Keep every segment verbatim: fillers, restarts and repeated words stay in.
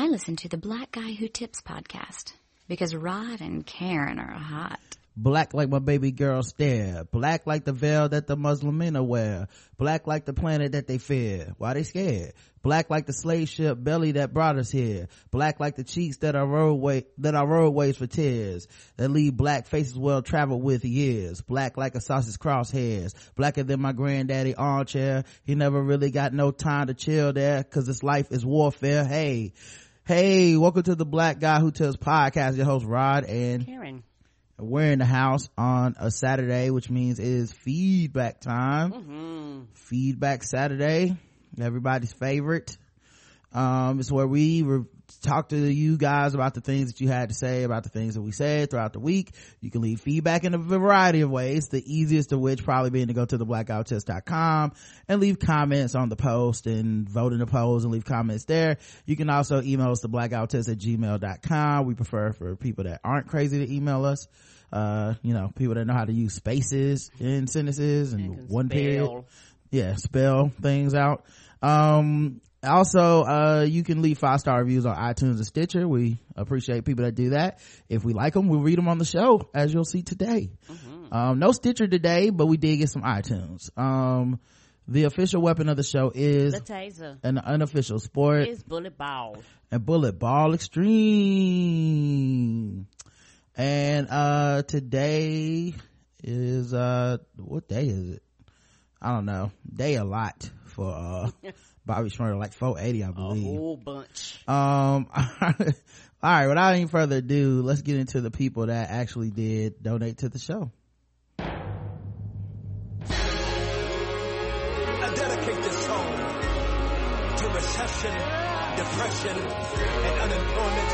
I listen to the Black Guy Who Tips podcast because Rod and Karen are hot. Black like my baby girl stare. Black like the veil that the Muslim men wear. Black like the planet that they fear. Why they scared? Black like the slave ship belly that brought us here. Black like the cheeks that are roadway, that are roadways for tears. That leave black faces well traveled with years. Black like a sausage crosshairs. Blacker than my granddaddy armchair. He never really got no time to chill there, cause this life is warfare. Hey, hey, welcome to the Black Guy Who Tells podcast. Your host Rod and Karen. We're in the house on a Saturday, which means it is feedback time. Mm-hmm. Feedback Saturday, everybody's favorite. Um, it's where we re- talk to you guys about the things that you had to say, about the things that we said throughout the week. You can leave feedback in a variety of ways, the easiest of which probably being to go to the black out test dot com and leave comments on the post and vote in the polls and leave comments there. You can also email us to blackouttest at gmail dot com. We prefer for people that aren't crazy to email us. Uh, you know, people that know how to use spaces in sentences and one spell. period. Yeah, spell things out. Um, also, uh, you can leave five star reviews on iTunes and Stitcher. We appreciate people that do that. If we like them, we'll read them on the show, as you'll see today. Mm-hmm. Um, no Stitcher today, but we did get some iTunes. Um, the official weapon of the show is the taser. An unofficial sport is bullet ball. And bullet ball extreme. And uh today is uh what day is it? I don't know. Day a lot for uh Bobby Shmurda, like four eighty, I believe. A whole bunch. Um all right, without any further ado, let's get into the people that actually did donate to the show. I dedicate this song to recession, depression, and unemployment.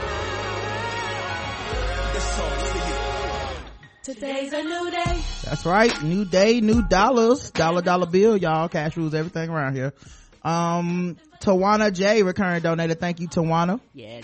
This song's for you. Today's a new day. That's right. New day, new dollars. Dollar, dollar bill, y'all. Cash rules everything around here. Um, Tawana J, recurring donator. Thank you, Tawana. Yes.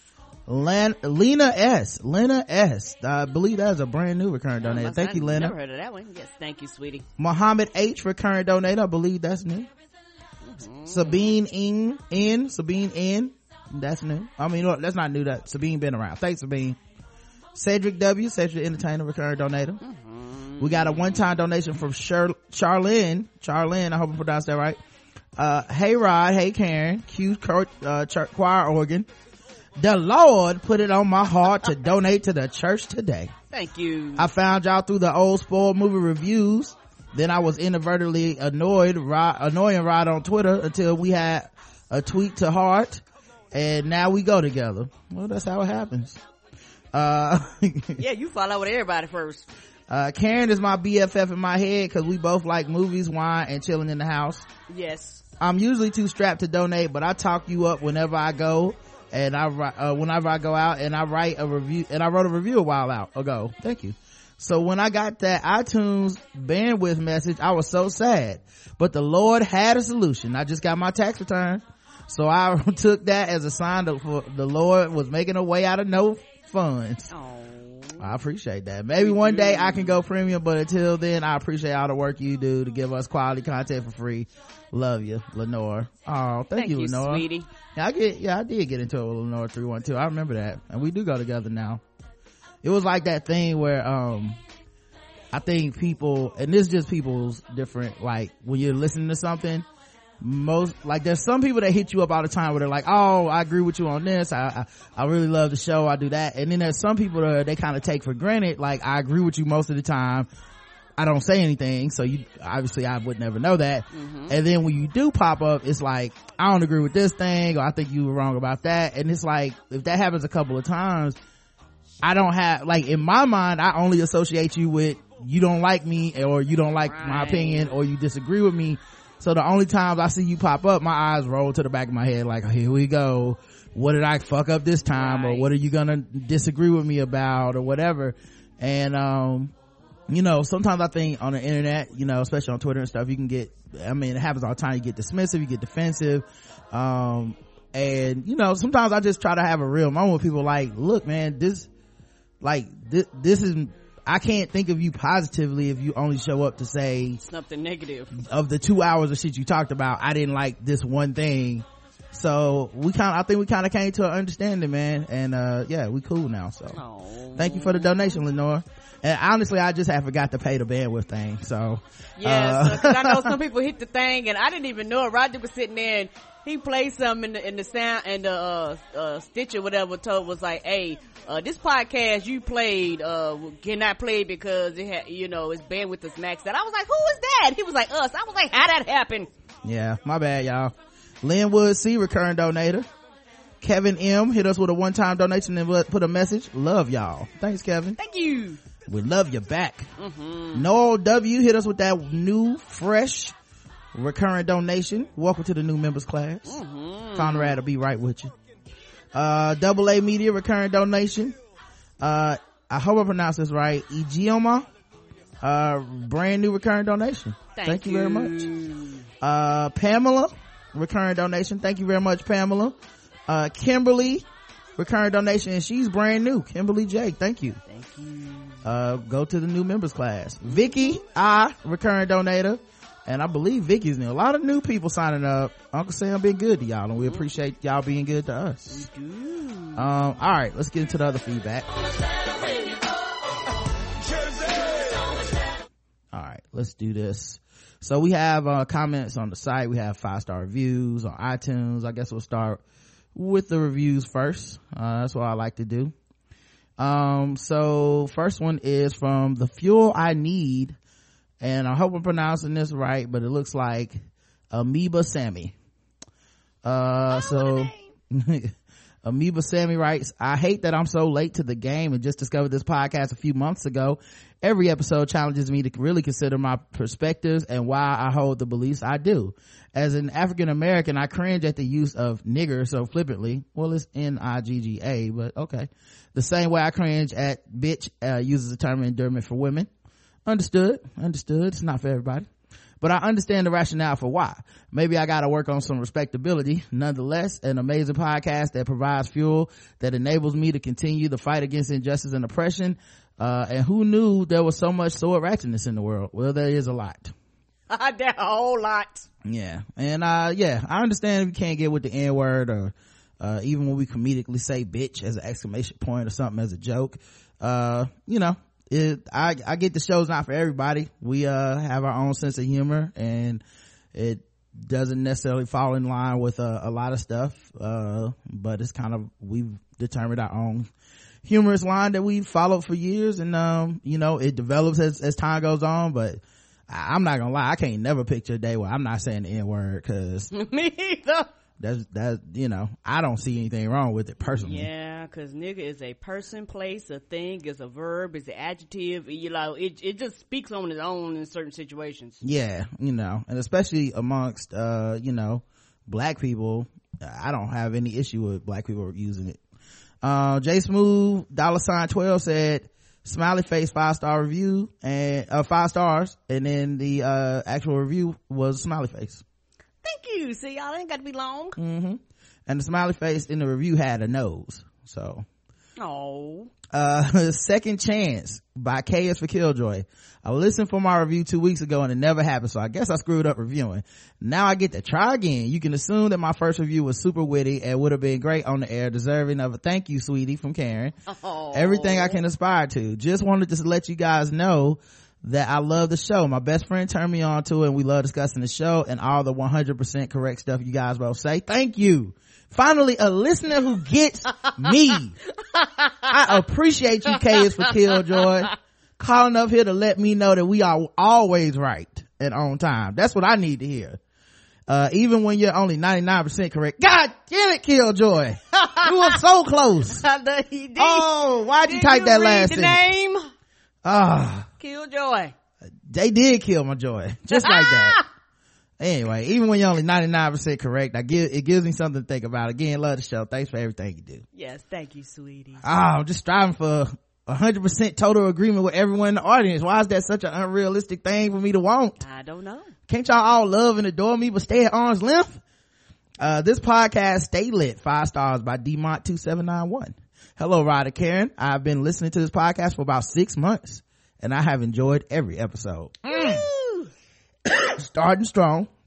Len, Lena S. Lena S. I believe that's a brand new recurring Oh, donator. Thank you, Lena. Never heard of that one. Yes, thank you, sweetie. Muhammad H, recurring donator. I believe that's new. Mm-hmm. Sabine Ing, N. Sabine N. That's new. I mean, look, that's not new. That Sabine been around. Thanks, Sabine. Cedric W, Cedric Entertainer, recurring donator. Mm-hmm. We got a one-time donation from Char- Charlene. Charlene, I hope I pronounced that right. Uh, hey Rod, hey Karen, Q uh, church choir organ. The Lord put it on my heart to donate to the church today. Thank you. I found y'all through the old spoiled movie reviews. Then I was inadvertently annoyed, Rod, annoying Rod on Twitter until we had a tweet to heart, and now we go together. Well, that's how it happens. Uh, yeah, you fall out with everybody first. Uh, Karen is my B F F in my head because we both like movies, wine, and chilling in the house. Yes. I'm usually too strapped to donate, but I talk you up whenever I go, and I uh, whenever I go out, and I write a review, and I wrote a review a while out ago. Thank you. So when I got that iTunes bandwidth message, I was so sad, but the Lord had a solution. I just got my tax return, so I took that as a sign that for the Lord was making a way out of no funds. Oh, I appreciate that. Maybe one day I can go premium, but until then, I appreciate all the work you do to give us quality content for free. Love you, Lenore. Oh, thank, thank you, you, Lenore. Sweetie. Yeah, I get. Yeah, I did get into it with Lenore three one two. I remember that, and we do go together now. It was like that thing where um, I think people, and this is just people's different. Like when you're listening to something. Most like there's some people that hit you up all the time where they're like, oh, I agree with you on this, I I, I really love the show, I do that. And then there's some people that they kind of take for granted, like I agree with you most of the time, I don't say anything, so you obviously I would never know that. Mm-hmm. And then when you do pop up, it's like I don't agree with this thing, or I think you were wrong about that. And it's like if that happens a couple of times, I don't have, like in my mind, I only associate you with you don't like me, or you don't like right. my opinion, or you disagree with me. So the only times I see you pop up, my eyes roll to the back of my head like, here we go. What did I fuck up this time? Right. Or what are you gonna disagree with me about, or whatever? And, um, you know, sometimes I think on the internet, you know, especially on Twitter and stuff, you can get, I mean, it happens all the time. You get dismissive, you get defensive. Um, and, you know, sometimes I just try to have a real moment with people like, look, man, this, like, this, this is, I can't think of you positively if you only show up to say something negative. Of the two hours of shit you talked about, I didn't like this one thing. So we kind of, I think we kind of came to an understanding, man. And, uh, yeah, we cool now. So Oh. thank you for the donation, Lenore. And honestly, I just had forgot to pay the bandwidth thing. So, Yeah, uh, so, 'cause I know some people hit the thing and I didn't even know it. Roger was sitting there and he played something in the, in the sound and the, uh, uh, Stitch or whatever told was like, hey, uh, this podcast you played, uh, cannot play because it had, you know, it's bandwidth is maxed out. I was like, who is that? He was like, us. I was like, how that happened? yeah, my bad, y'all. Linwood C, recurring donator. Kevin M hit us with a one-time donation and put a message. Love y'all. Thanks, Kevin. Thank you. We love you back. Mm-hmm. Noel W hit us with that new, fresh, recurring donation. Welcome to the new members class. Mm-hmm. Conrad will be right with you. Uh, Double A Media, recurring donation. Uh, I hope I pronounced this right. Igioma, uh, brand new recurring donation. Thank, Thank you. you very much. Uh, Pamela, recurring donation. Thank you very much, Pamela. Uh, Kimberly, recurring donation, and she's brand new. Kimberly J, thank you. Thank you. Uh, go to the new members class. Vicky I, recurring donator, and I believe Vicky's new. A lot of new people signing up. Uncle Sam been good to y'all, and we appreciate y'all being good to us. We do. Um, all right, let's get into the other feedback. All right, let's do this. So we have uh comments on the site. We have five star reviews on iTunes. I guess we'll start with the reviews first. Uh, that's what I like to do. Um, so first one is from The Fuel I Need, and I hope I'm pronouncing this right, but it looks like Amoeba Sammy. Uh, so Amoeba Sammy writes, I hate that I'm so late to the game and just discovered this podcast a few months ago. Every episode challenges me to really consider my perspectives and why I hold the beliefs I do. As an African American, I cringe at the use of nigger so flippantly. Well, it's N I G G A, but okay. The same way I cringe at bitch uh, uses the term endearment for women. Understood. Understood. It's not for everybody. But I understand the rationale for why. Maybe I gotta work on some respectability. Nonetheless, an amazing podcast that provides fuel that enables me to continue the fight against injustice and oppression. Uh, and who knew there was so much sword ratchetness in the world? Well, there is a lot. That a whole lot. Yeah. And, uh, yeah, I understand if you can't get with the N word or, uh, even when we comedically say bitch as an exclamation point or something as a joke. Uh, you know, it, I, I get the show's not for everybody. We, uh, have our own sense of humor and it doesn't necessarily fall in line with, uh, a lot of stuff. Uh, but it's kind of, we've determined our own humorous line that we've followed for years, and um you know it develops as as time goes on. But I, I'm not gonna lie, I can't never picture a day where I'm not saying the N-word, because Me either. that's that you know I don't see anything wrong with it personally. Yeah, because nigga is a person, place, a thing, is a verb, is an adjective. You know, it it just speaks on its own in certain situations. Yeah, you know, and especially amongst uh you know black people, I don't have any issue with black people using it. Uh, J Smooth dollar sign twelve said smiley face five star review and uh five stars, and then the uh actual review was smiley face. Thank you. See, y'all ain't got to be long. Mm-hmm. And the smiley face in the review had a nose. So Oh. uh Second Chance by K is for Killjoy. I listened for my review two weeks ago and it never happened, so I guess I screwed up reviewing. Now I get to try again. You can assume that my first review was super witty and would have been great on the air, deserving of a thank you, sweetie, from Karen. Oh. Everything I can aspire to. Just wanted to let you guys know that I love the show. My best friend turned me on to it, and we love discussing the show and all the one hundred percent correct stuff you guys both say. Thank you. Finally, a listener who gets me. I appreciate you, K is for Killjoy, calling up here to let me know that we are always right and on time. That's what I need to hear. Uh, even when you're only ninety-nine percent correct. God damn it, Killjoy. You were so close. He did. Oh, why'd you Did type you that read last the thing? name? Ah, Killjoy. they did kill my joy. Just like that. Anyway, even when you're only ninety-nine percent correct, I give, it gives me something to think about. Again, love the show. Thanks for everything you do. Yes, thank you, sweetie. Oh, I'm just striving for one hundred percent total agreement with everyone in the audience. Why is that such an unrealistic thing for me to want? I don't know. Can't y'all all love and adore me but stay at arm's length? Uh, this podcast, Stay Lit, five stars by D Mont two seven nine one. Hello, Rod and Karen. I've been listening to this podcast for about six months and I have enjoyed every episode. Mm. Starting strong.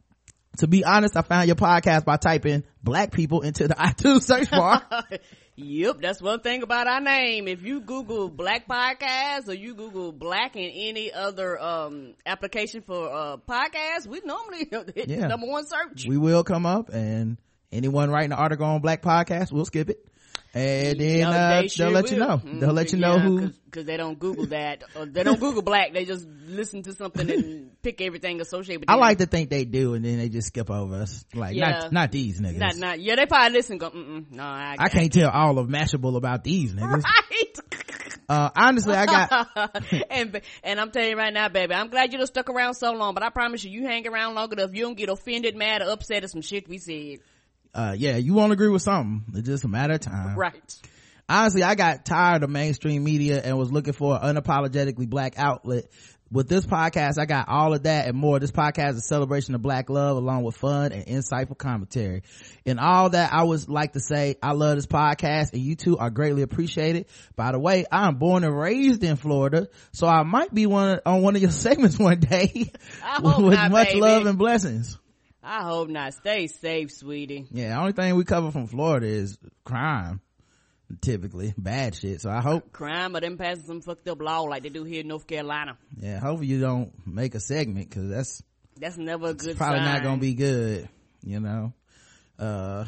To be honest, I found your podcast by typing black people into the iTunes search bar. Yep, that's one thing about our name. If you Google Black Podcast or you Google Black in any other um application for uh podcasts, we normally hit Yeah. number one search. We will come up, and anyone writing an article on Black Podcast, we'll skip it. And then No, uh, they sure they'll let you will. know. Mm, They'll let you yeah, know who. because they don't Google that. Or they don't Google black. They just listen to something and pick everything associated with I them. like to think they do, and then they just skip over us. Like, Yeah. not not these niggas. Not, not, yeah, they probably listen and go, mm-mm, no, I, I can't tell all of Mashable about these niggas. Right. Uh, honestly, I got, and and I'm telling you right now, baby, I'm glad you done stuck around so long, but I promise you, you hang around long enough, you don't get offended, mad, or upset at some shit we said. uh, yeah, you won't agree with something. It's just a matter of time. Right. Honestly, I got tired of mainstream media and was looking for an unapologetically black outlet. With this podcast, I got all of that and more. This podcast is a celebration of black love along with fun and insightful commentary. In all that, I would like to say I love this podcast and you two are greatly appreciated. By the way, I'm born and raised in Florida, so I might be one on one of your segments one day I with, hope with not, much baby. love and blessings. I hope not. Stay safe, sweetie. Yeah, the only thing we cover from Florida is crime. Typically bad shit, so I hope Crime or them passing some fucked up law like they do here in North Carolina. yeah hopefully you don't make a segment, because that's That's never a good probably sign. not gonna be good, you know. Uh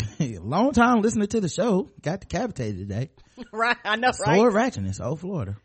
long time listening to the show, got decapitated today. Right, I know, right? Sword ratchetness, oh Florida.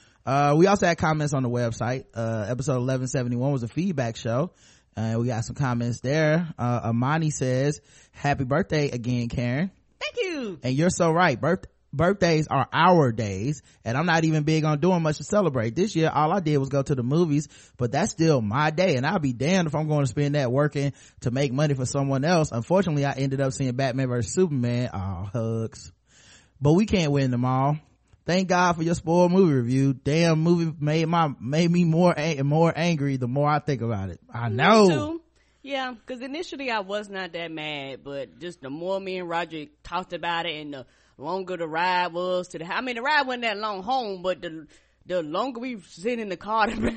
Uh we also had comments on the website. Uh episode eleven seventy-one was a feedback show, and uh, we got some comments there. uh Amani says, happy birthday again, Karen. Thank you. And you're so right. Birth- birthdays are our days, and I'm not even big on doing much to celebrate. This year, all I did was go to the movies, but that's still my day, and I'll be damned if I'm going to spend that working to make money for someone else. Unfortunately, I ended up seeing Batman versus Superman. Oh, hugs. But we can't win them all. Thank God for your spoiled movie review. Damn, movie made my made me more ang- more angry the more I think about it. I know. Me too. Yeah, because initially I was not that mad, but just the more me and Roger talked about it and the longer the ride was to the, I mean, the ride wasn't that long home, but the the longer we sit in the car, the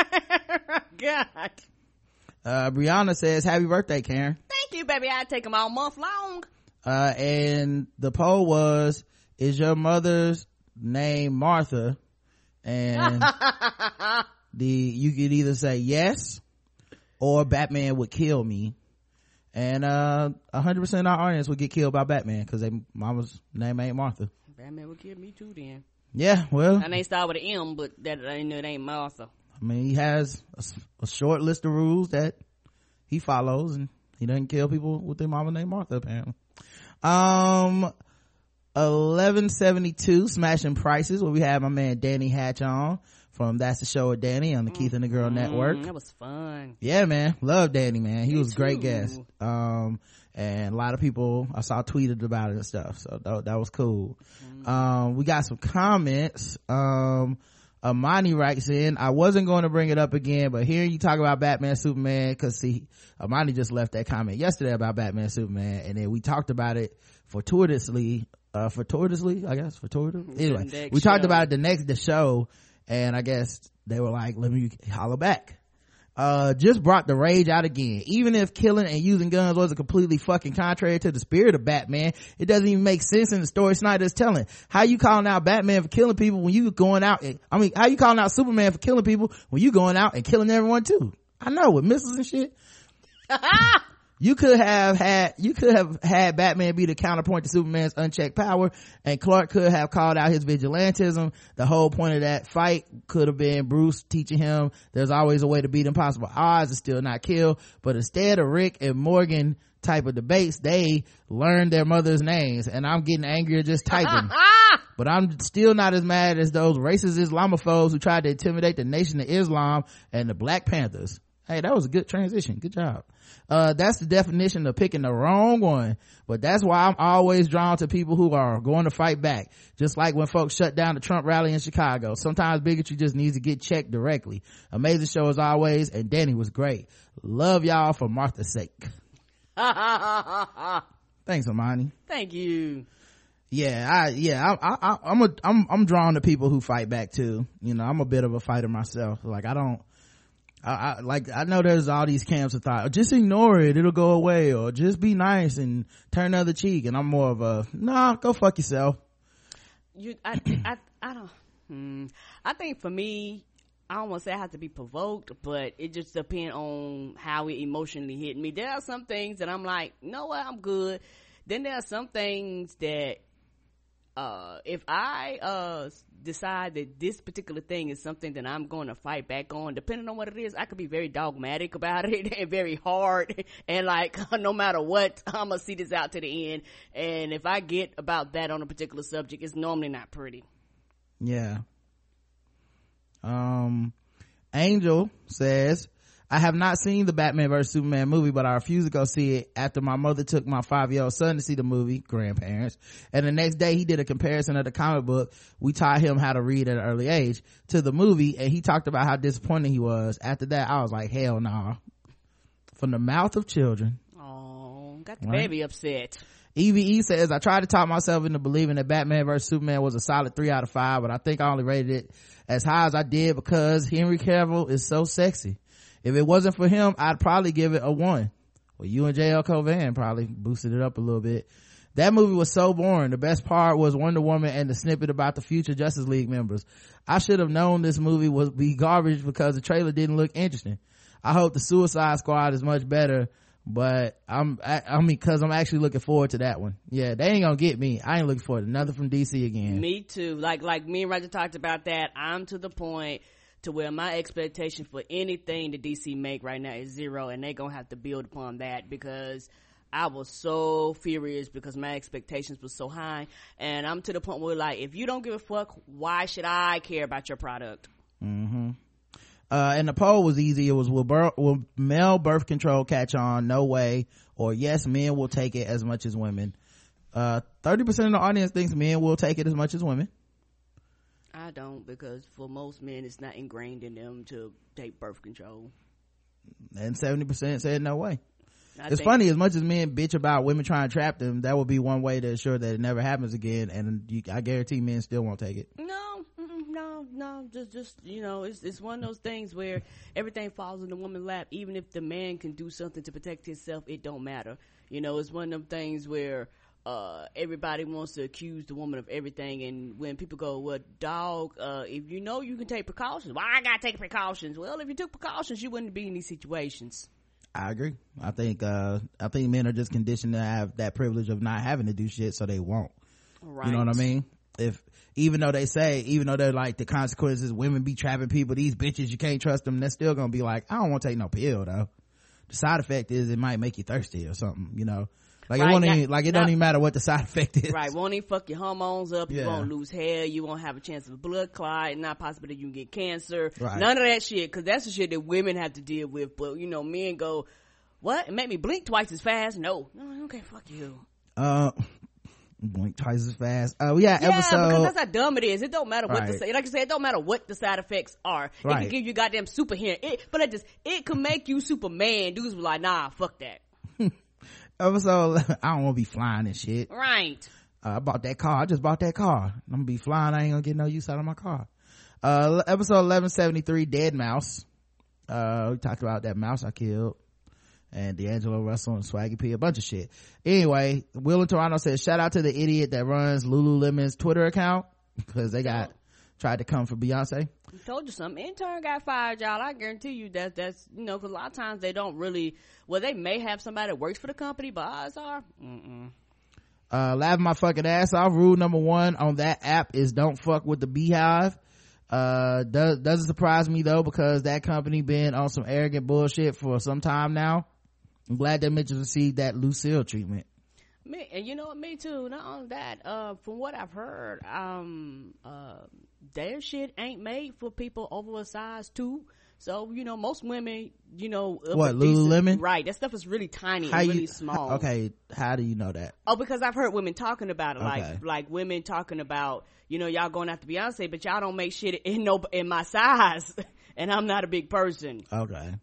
God. Uh, Brianna says, happy birthday, Karen. Thank you, baby. I take them all month long. Uh, and the poll was, is your mother's name Martha? And the, you could either say yes, or Batman would kill me. And uh one hundred percent of our audience would get killed by Batman because they mama's name ain't Martha. Batman would kill me too then. Yeah, well, And they start with an M, but that I know it ain't Martha. I mean, he has a, a short list of rules that he follows, and he doesn't kill people with their mama named Martha, apparently. Um eleven seventy-two, Smashing Prices, where we have my man Danny Hatch on from That's the Show with Danny on the Keith and the Girl Mm, Network. that was fun. Yeah, man, love Danny, man. He Me was a great too. guest. Um and a lot of people I saw tweeted about it and stuff, so that, that was cool. Mm. Um we got some comments. um Amani writes in, I wasn't going to bring it up again, but hearing you talk about Batman Superman, because see, Amani just left that comment yesterday about Batman Superman, and then we talked about it fortuitously uh fortuitously I guess fortuitous anyway next we talked show. about it the next the show, and I guess they were like, let me holler back. Uh just brought the rage out again. Even if killing and using guns wasn't completely fucking contrary to the spirit of Batman, it doesn't even make sense in the story Snyder's telling. How you calling out Batman for killing people when you going out and, I mean, how you calling out Superman for killing people when you going out and killing everyone too? I know, with missiles and shit. You could have had, you could have had Batman be the counterpoint to Superman's unchecked power, and Clark could have called out his vigilantism. The whole point of that fight could have been Bruce teaching him there's always a way to beat impossible odds and still not kill. But instead of Rick and Morgan type of debates, they learned their mother's names, and I'm getting angrier just typing. But I'm still not as mad as those racist Islamophobes who tried to intimidate the Nation of Islam and the Black Panthers. Hey, that was a good transition. Good job. Uh, that's the definition of picking the wrong one. But that's why I'm always drawn to people who are going to fight back. Just like when folks shut down the Trump rally in Chicago. Sometimes bigotry just needs to get checked directly. Amazing show as always, and Danny was great. Love y'all for Martha's sake. Thanks, Amani. Thank you. Yeah, I, yeah, I, I, I'm a, I'm, I'm drawn to people who fight back too. You know, I'm a bit of a fighter myself. Like, I don't, I, I like I know there's all these camps of thought, just ignore it, it'll go away, or just be nice and turn the other cheek, and I'm more of a nah, go fuck yourself. You, I, I, I don't. Hmm, I think for me, I don't want to say I have to be provoked, but it just depends on how it emotionally hit me. There are some things that I'm like, you know what, I'm good. Then there are some things that, uh, if I uh decide that this particular thing is something that I'm going to fight back on, depending on what it is, I could be very dogmatic about it and very hard, and like no matter what, I'm gonna see this out to the end. And if I get about that on a particular subject, it's normally not pretty. Yeah. Um, Angel says, I have not seen the Batman versus Superman movie, but I refuse to go see it after my mother took my five-year-old son to see the movie, grandparents, and the next day he did a comparison of the comic book we taught him how to read at an early age to the movie, and he talked about how disappointed he was. After that, I was like, hell no. Nah. From the mouth of children. Oh, got the Right. baby upset. E V E says, I tried to talk myself into believing that Batman versus Superman was a solid three out of five, but I think I only rated it as high as I did because Henry Cavill is so sexy. If it wasn't for him, I'd probably give it a one. Well, you and J L Covan probably boosted it up a little bit. That movie was so boring. The best part was Wonder Woman and the snippet about the future Justice League members. I should have known this movie would be garbage because the trailer didn't look interesting. I hope the Suicide Squad is much better, but I'm, I, I mean, cause I'm actually looking forward to that one. Yeah, they ain't gonna get me. I ain't looking forward to nothing from D C again. Me too. Like, like me and Roger talked about that. I'm to the point to where my expectation for anything that D C make right now is zero, and they're gonna have to build upon that, because I was so furious because my expectations were so high, and I'm to the point where, like, if you don't give a fuck, why should I care about your product? Mm-hmm. Uh, and the poll was easy. It was, will, bur- will male birth control catch on? No way. Or yes, men will take it as much as women. Uh, thirty percent of the audience thinks men will take it as much as women. I don't, because for most men, it's not ingrained in them to take birth control. And seventy percent said no way. I It's think- funny, as much as men bitch about women trying to trap them, that would be one way to ensure that it never happens again, and you, I guarantee men still won't take it. No, mm-mm, no, no, just, just, you know, it's, it's one of those things where everything falls in the woman's lap. Even if the man can do something to protect himself, it don't matter. You know, it's one of them things where, uh, everybody wants to accuse the woman of everything, and when people go, well, dog, uh, if you know you can take precautions, why I gotta take precautions? Well, if you took precautions, you wouldn't be in these situations. I agree. I think, uh, I think men are just conditioned to have that privilege of not having to do shit, so they won't. Right. You know what I mean? If, even though they say, even though they're like, the consequences, women be trapping people, these bitches, you can't trust them, they're still gonna be like, I don't want to take no pill though. The side effect is it might make you thirsty or something, you know? Like Right, it won't now- even, like it now- don't even matter what the side effect is. Right, won't even fuck your hormones up. You Yeah. won't lose hair. You won't have a chance of a blood clot. Not possible that you can get cancer. Right. None of that shit, because that's the shit that women have to deal with. But you know, men go, what? It made me blink twice as fast? No, no, okay, fuck you. Uh, blink twice as fast. Uh, we had Yeah, episode. because that's how dumb it is. It don't matter what Right. the like I said, it don't matter what the side effects are. It Right. can give you goddamn super hearing. It, but it just it can make you Superman. Dudes be like, nah, fuck that. episode, I don't want to be flying and shit. Right. Uh, I bought that car. I just bought that car. I'm gonna be flying. I ain't gonna get no use out of my car. Uh, episode eleven seventy-three, Dead Mouse. Uh, we talked about that mouse I killed. And D'Angelo Russell and Swaggy P, a bunch of shit. Anyway, Will in Toronto says, shout out to the idiot that runs Lululemon's Twitter account, because they got, tried to come for Beyonce. I told you something. Intern got fired, y'all. I guarantee you that that's, you know, because a lot of times they don't really, well, they may have somebody that works for the company, but odds are, mm-mm. Uh, laughing my fucking ass off. Rule number one on that app is don't fuck with the Beehive. Uh, does, doesn't surprise me though, because that company been on some arrogant bullshit for some time now. I'm glad that Mitchell received that Lucille treatment. Me, and you know what, me too. Not only that, uh, from what I've heard, um, uh, their shit ain't made for people over a size two. So, you know, most women, you know, of What, a decent- Lululemon? right? That stuff is really tiny How and you, really small. okay, how do you know that? Oh, because I've heard women talking about it, Okay. like like women talking about, you know, y'all going after Beyonce, but y'all don't make shit in no in my size, and I'm not a big person. Okay.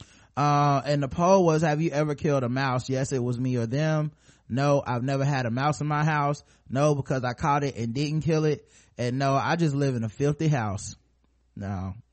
Uh, and the poll was, have you ever killed a mouse? Yes, it was me or them. No, I've never had a mouse in my house. No, because I caught it and didn't kill it. And no, I just live in a filthy house. No,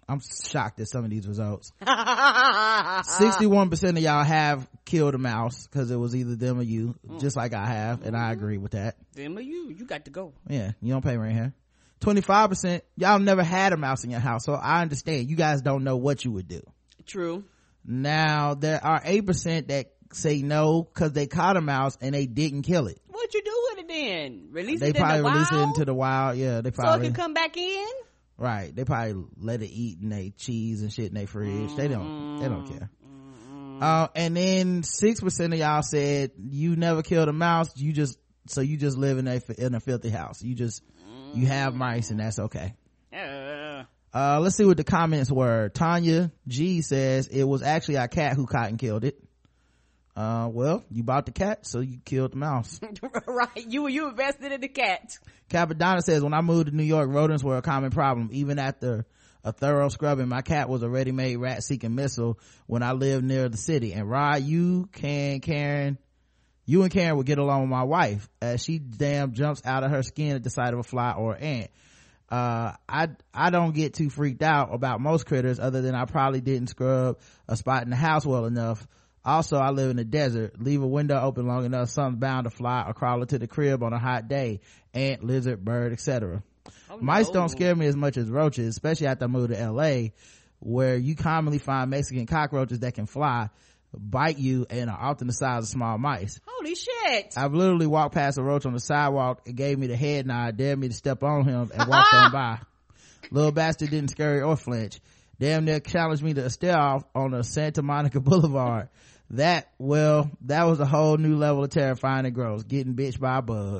I'm shocked at some of these results. sixty-one percent of y'all have killed a mouse because it was either them or you, mm. just like I have, and I agree with that. Them or you, you got to go. Yeah, you don't pay rent here. twenty-five percent y'all never had a mouse in your house, so I understand you guys don't know what you would do. True. Now there are eight percent that say no because they caught a mouse and they didn't kill it. What you do with it then? Release they it in probably the wild? release it into the wild. Yeah, they probably so it can come back in. Right, they probably let it eat in their cheese and shit in their fridge. Mm-hmm. They don't, they don't care. Mm-hmm. Uh, and then six percent of y'all said you never killed a mouse. You just, so you just live in a, in a filthy house. You just, mm-hmm. you have mice and that's okay. Uh. Uh, let's see what the comments were. Tanya G says it was actually our cat who caught and killed it. Uh, well, you bought the cat, so you killed the mouse. Right. You you invested in the cat. Capadonna says, when I moved to New York, rodents were a common problem. Even after a thorough scrubbing, my cat was a ready-made rat-seeking missile when I lived near the city. And Rod, you can, Karen, you and Karen would get along with my wife as she damn jumps out of her skin at the sight of a fly or an ant. Uh, I, I don't get too freaked out about most critters other than I probably didn't scrub a spot in the house well enough. Also, I live in the desert. Leave a window open long enough, something's bound to fly or crawl into the crib on a hot day. Ant, lizard, bird, et cetera. Oh, Mice no. don't scare me as much as roaches, especially after I moved to L A, where you commonly find Mexican cockroaches that can fly, bite you, and are often the size of small mice. Holy shit. I've literally walked past a roach on the sidewalk and gave me the head nod, dared me to step on him, and walked on by. Little bastard didn't scurry or flinch. Damn near challenged me to a stare off on a Santa Monica Boulevard. That, well, that was a whole new level of terrifying and gross. Getting bitched by a bug.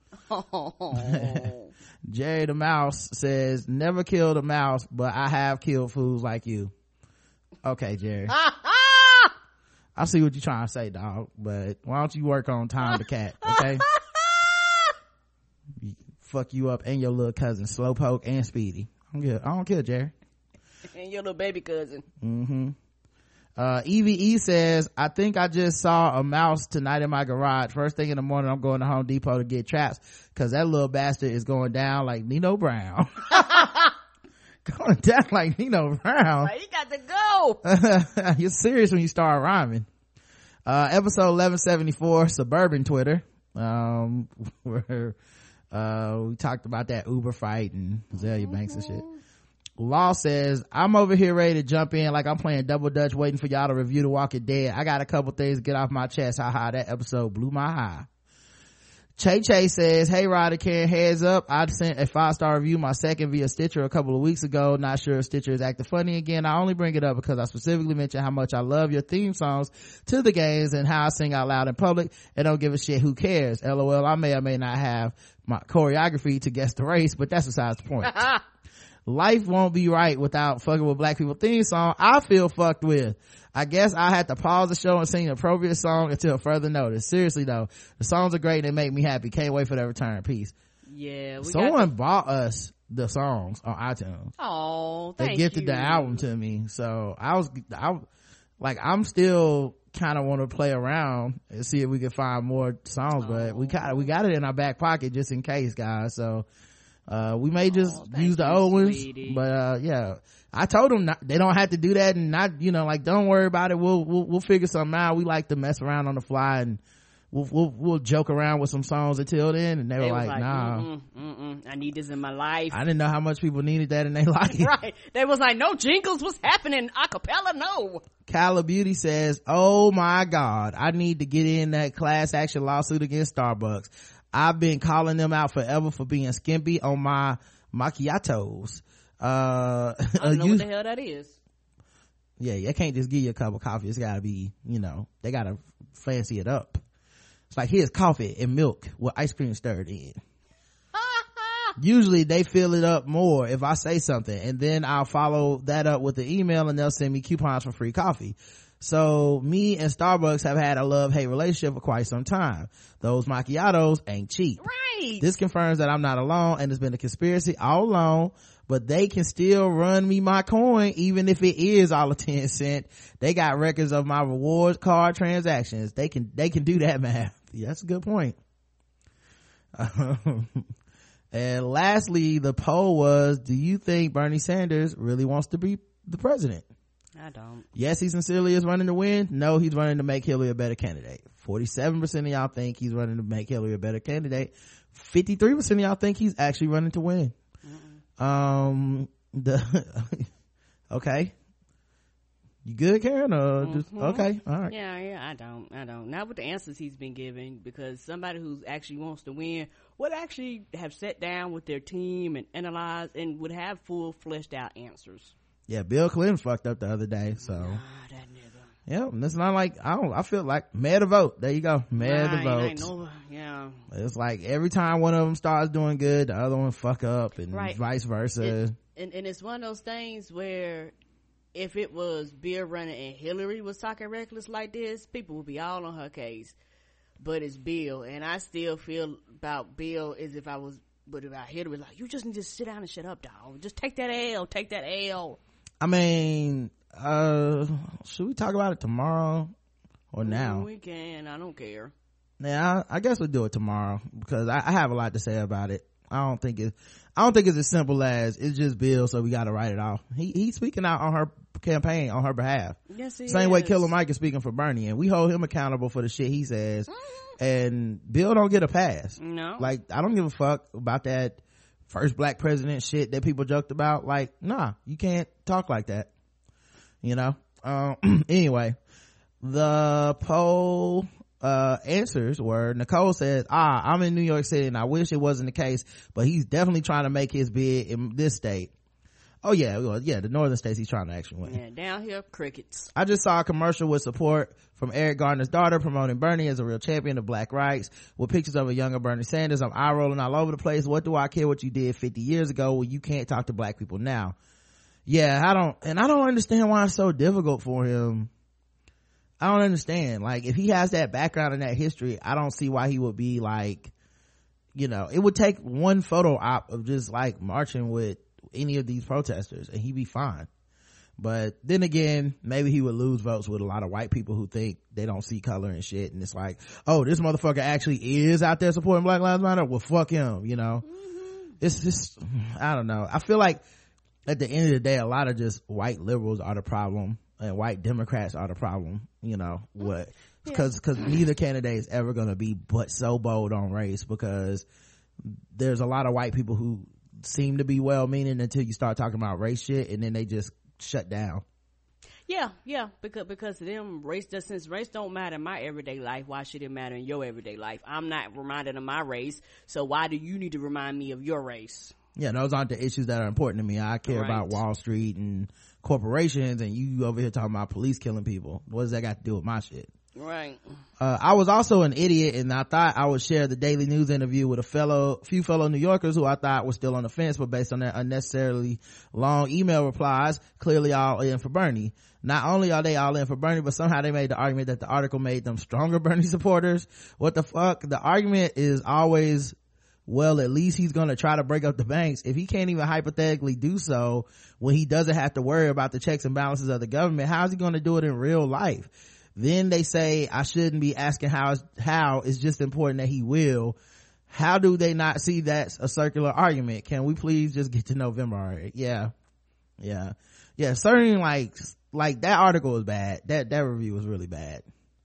Oh. Jerry the Mouse says, never killed a mouse, but I have killed fools like you. Okay, Jerry. I see what you're trying to say, dog, but why don't you work on Tom the cat, okay? Fuck you up and your little cousin, Slowpoke and Speedy. I'm good. I don't kill Jerry. And your little baby cousin. Mm-hmm. Uh, E V E says, I think I just saw a mouse tonight in my garage. First thing in the morning, I'm going to Home Depot to get traps because that little bastard is going down like Nino Brown. Going down like Nino Brown. Like, he got to go. You're serious when you start rhyming. Uh, episode eleven seventy-four, Suburban Twitter. Um, where, uh, we talked about that Uber fight and Azalea mm-hmm. Banks and shit. Law says, I'm over here ready to jump in like I'm playing double dutch waiting for y'all to review The Walking Dead. I got a couple things to get off my chest. Haha, that episode blew my high. Che Che says, hey Ryder, Karen, heads up, I sent a five star review, my second via Stitcher a couple of weeks ago. Not sure if Stitcher is acting funny again. I only bring it up because I specifically mentioned how much I love your theme songs to the games and how I sing out loud in public and don't give a shit who cares. LOL, I may or may not have my choreography to guess the race, but that's besides the point. Life won't be right without fucking with black people theme song. I feel fucked with. I guess I had to pause the show and sing the appropriate song until further notice. Seriously though, the songs are great and they make me happy. Can't wait for their return. Peace. Yeah. We Someone got bought us the songs on iTunes. Oh, they gifted the album to me. So I was, I like, I'm still kind of want to play around and see if we can find more songs, oh. but we got we got it in our back pocket just in case, guys. So. Uh, we may just oh, use the old ones, sweetie. But, uh, yeah, I told them not, they don't have to do that and not, you know, like, don't worry about it. We'll, we'll, we'll figure something out. We like to mess around on the fly and we'll, we'll, we'll joke around with some songs until then. And they, they were like, like, nah, mm-mm, mm-mm, I need this in my life. I didn't know how much people needed that in their life. Right. They was like, no jingles, what's happening? Acapella, no. Kyla Beauty says, oh my God, I need to get in that class action lawsuit against Starbucks. I've been calling them out forever for being skimpy on my macchiatos. Uh, I don't know you, what the hell that is. Yeah, they can't just give you a cup of coffee. It's gotta be, you know, they gotta fancy it up. It's like, here's coffee and milk with ice cream stirred in. Usually they fill it up more if I say something, and then I'll follow that up with the email and they'll send me coupons for free coffee. So me and Starbucks have had a love-hate relationship for quite some time. Those macchiatos ain't cheap. Right. This confirms that I'm not alone and it's been a conspiracy all along, but they can still run me my coin even if it is all of ten cent. They got records of my rewards card transactions. They can, they can do that math. Yeah, that's a good point. Um, And lastly, the poll was, do you think Bernie Sanders really wants to be the president? I don't. Yes, he sincerely is running to win. No, he's running to make Hillary a better candidate. forty-seven percent of y'all think he's running to make Hillary a better candidate. fifty-three percent of y'all think he's actually running to win. Mm-mm. Um, the, okay. You good, Karen? Or mm-hmm. just, okay. All right. Yeah, yeah, I don't. I don't. Not with the answers he's been giving, because somebody who actually wants to win would actually have sat down with their team and analyzed and would have full fleshed out answers. Yeah, Bill Clinton fucked up the other day, so. Nah, that nigga. Yeah, and it's not like, I don't, I feel like, mayor to vote. There you go. Mayor nah, to vote. Ain't no, yeah. It's like every time one of them starts doing good, the other one fuck up, and right. vice versa. It, and, and it's one of those things where if it was Bill running and Hillary was talking reckless like this, people would be all on her case. But it's Bill, and I still feel about Bill as if I was, but about Hillary, like, you just need to sit down and shut up, dog. Just take that L, take that L. I mean, uh, should we talk about it tomorrow or now? We can. I don't care. Yeah, I, I guess we'll do it tomorrow, because I, I have a lot to say about it. I don't think it, I don't think it's as simple as it's just Bill, so we got to write it off. He he's speaking out on her campaign on her behalf. Yes, he Same is. way Killer Mike is speaking for Bernie, and we hold him accountable for the shit he says. Mm-hmm. And Bill don't get a pass. No, like I don't give a fuck about that first black president shit that people joked about. Like, nah, you can't talk like that, you know. Um anyway, the poll uh answers were, Nicole says, ah I'm in New York City and I wish it wasn't the case, but he's definitely trying to make his bid in this state. Oh yeah, well, yeah, the northern states he's trying to actually win. Yeah, down here, crickets. I just saw a commercial with support from Eric Garner's daughter promoting Bernie as a real champion of black rights with pictures of a younger Bernie Sanders. I'm eye rolling all over the place. What do I care what you did fifty years ago when you can't talk to black people now? Yeah, I don't, and I don't understand why it's so difficult for him. I don't understand. Like, if he has that background and that history, I don't see why he would be like, you know, it would take one photo op of just like marching with any of these protesters and he'd be fine. But then again, maybe he would lose votes with a lot of white people who think they don't see color and shit, and it's like, oh, this motherfucker actually is out there supporting Black Lives Matter, well fuck him, you know. Mm-hmm. It's just, I don't know, I feel like at the end of the day a lot of just white liberals are the problem and white Democrats are the problem, you know. What, because yeah. because neither candidate is ever going to be but so bold on race, because there's a lot of white people who seem to be well-meaning until you start talking about race shit, and then they just shut down. Yeah, yeah, because because to them, race does, since race don't matter in my everyday life, why should it matter in your everyday life? I'm not reminded of my race, so why do you need to remind me of your race? Yeah, those aren't the issues that are important to me. I care right. about Wall Street and corporations, and you over here talking about police killing people. What does that got to do with my shit? Right. Uh, I was also an idiot, and I thought I would share the Daily News interview with a fellow, few fellow New Yorkers who I thought were still on the fence, but based on their unnecessarily long email replies, clearly all in for Bernie. Not only are they all in for Bernie, but somehow they made the argument that the article made them stronger Bernie supporters. What the fuck? The argument is always, well, at least he's gonna try to break up the banks. If he can't even hypothetically do so when he doesn't have to worry about the checks and balances of the government, how's he gonna do it in real life? Then they say I shouldn't be asking how, how it's just important that he will. How do they not see that's a circular argument? Can we please just get to November already? Yeah. Yeah. Yeah. Certainly, like, like that article was bad. That, that review was really bad.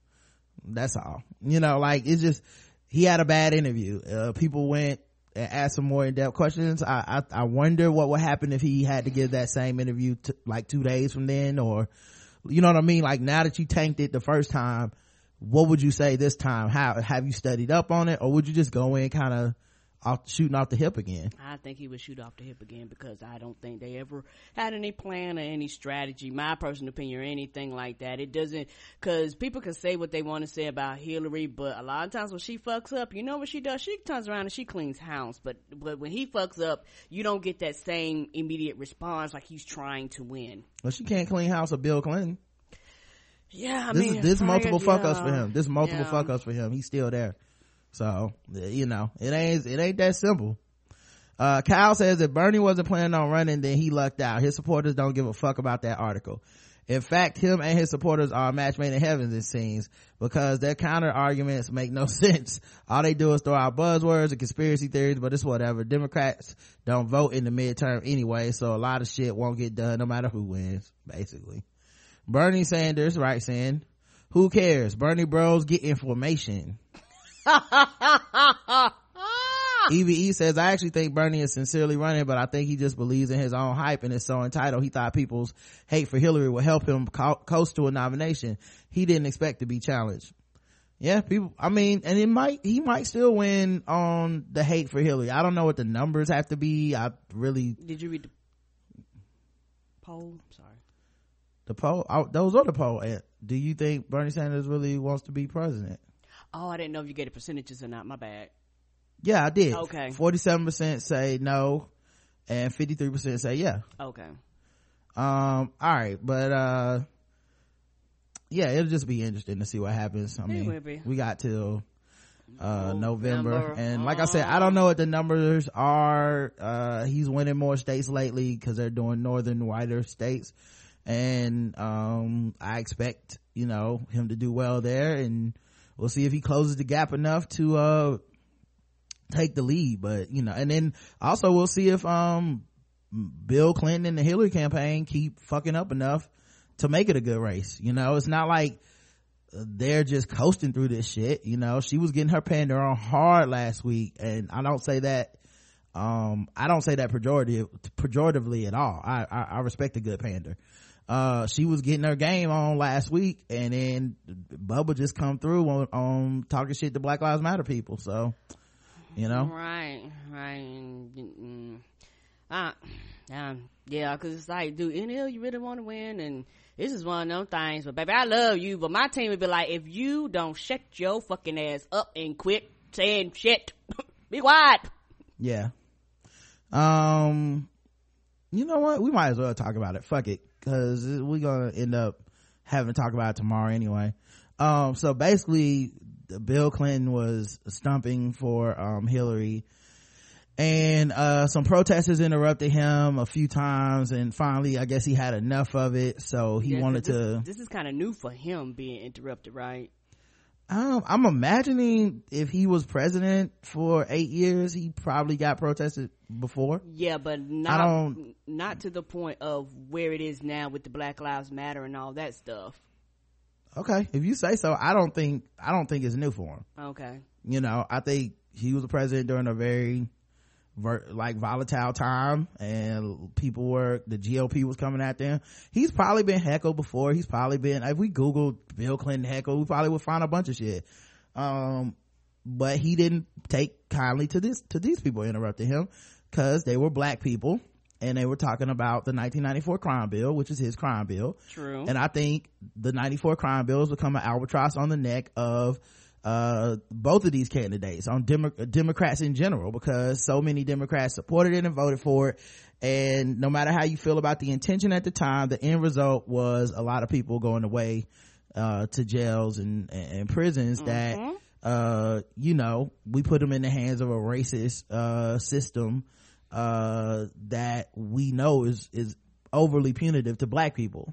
That's all. You know, like, it's just, he had a bad interview. Uh, people went and asked some more in-depth questions. I, I, I wonder what would happen if he had to give that same interview to, like two days from then, or, you know what I mean? Like, now that you tanked it the first time, what would you say this time? How, have you studied up on it, or would you just go in kind of off, shooting off the hip again? I think he would shoot off the hip again, because I don't think they ever had any plan or any strategy, my personal opinion, or anything like that. It doesn't, because people can say what they want to say about Hillary, but a lot of times when she fucks up, you know what she does? She turns around and she cleans house. But, but when he fucks up, you don't get that same immediate response like he's trying to win. Well, she can't clean house of Bill Clinton. Yeah, I this mean, is this multiple yeah. fuck ups for him. This multiple yeah. fuck ups for him. He's still there. So, you know, it ain't, it ain't that simple. Uh, Kyle says if Bernie wasn't planning on running, then he lucked out. His supporters don't give a fuck about that article. In fact, him and his supporters are a match made in heaven, it seems, because their counter arguments make no sense. All they do is throw out buzzwords and conspiracy theories, but it's whatever. Democrats don't vote in the midterm anyway, so a lot of shit won't get done no matter who wins, basically. Bernie Sanders writes in, who cares? Bernie bros get information. E V E says, I actually think Bernie is sincerely running, but I think he just believes in his own hype and is so entitled. He thought people's hate for Hillary would help him co- coast to a nomination. He didn't expect to be challenged. Yeah, people, I mean, and it might, he might still win on the hate for Hillary. I don't know what the numbers have to be. I really. Did you read the poll? Sorry. The poll? I, those are the poll. Do you think Bernie Sanders really wants to be president? Oh, I didn't know if you get the percentages or not. My bad. Yeah, I did. Okay. forty-seven percent say no and fifty-three percent say yeah. Okay. Um, all right, but uh yeah, it'll just be interesting to see what happens. I It mean, will be. we got till uh November, November. and like I said, I don't know what the numbers are. Uh he's winning more states lately because they're doing northern whiter states, and um I expect, you know, him to do well there, and we'll see if he closes the gap enough to uh take the lead. But you know, and then also we'll see if um Bill Clinton and the Hillary campaign keep fucking up enough to make it a good race. You know, it's not like they're just coasting through this shit. You know, she was getting her pander on hard last week, and I don't say that um I don't say that pejorative pejoratively at all. I, I I respect a good pander. Uh she was getting her game on last week, and then Bubba just come through on, on talking shit to Black Lives Matter people. So, you know, right right mm, uh, um, yeah, because it's like, dude, N L, you really want to win, and this is one of them things. But baby, I love you, but my team would be like, if you don't shut your fucking ass up and quit saying shit, be quiet. Yeah. Um you know what, we might as well talk about it. Fuck it, because we're gonna end up having to talk about it tomorrow anyway. Um so basically, Bill Clinton was stumping for um Hillary, and uh some protesters interrupted him a few times, and finally I guess he had enough of it, so he Yeah, wanted this, to this is kind of new for him, being interrupted, right? um I'm imagining if he was president for eight years, he probably got protested before. Yeah, but I not don't not to the point of where it is now with the Black Lives Matter and all that stuff. Okay, if you say so. I don't think I don't think it's new for him. Okay. You know, I think he was a president during a very ver- like volatile time, and people were, the G O P was coming at them. He's probably been heckled before. He's probably been, if we Googled Bill Clinton heckle, we probably would find a bunch of shit. Um, but he didn't take kindly to this, to these people interrupting him, because they were black people, and they were talking about the nineteen ninety-four crime bill, which is his crime bill. True. And I think the ninety-four crime bill has become an albatross on the neck of uh both of these candidates, on Demo- Democrats in general, because so many Democrats supported it and voted for it. And no matter how you feel about the intention at the time, the end result was a lot of people going away uh to jails and, and prisons mm-hmm. that uh you know, we put them in the hands of a racist uh system uh that we know is is overly punitive to black people.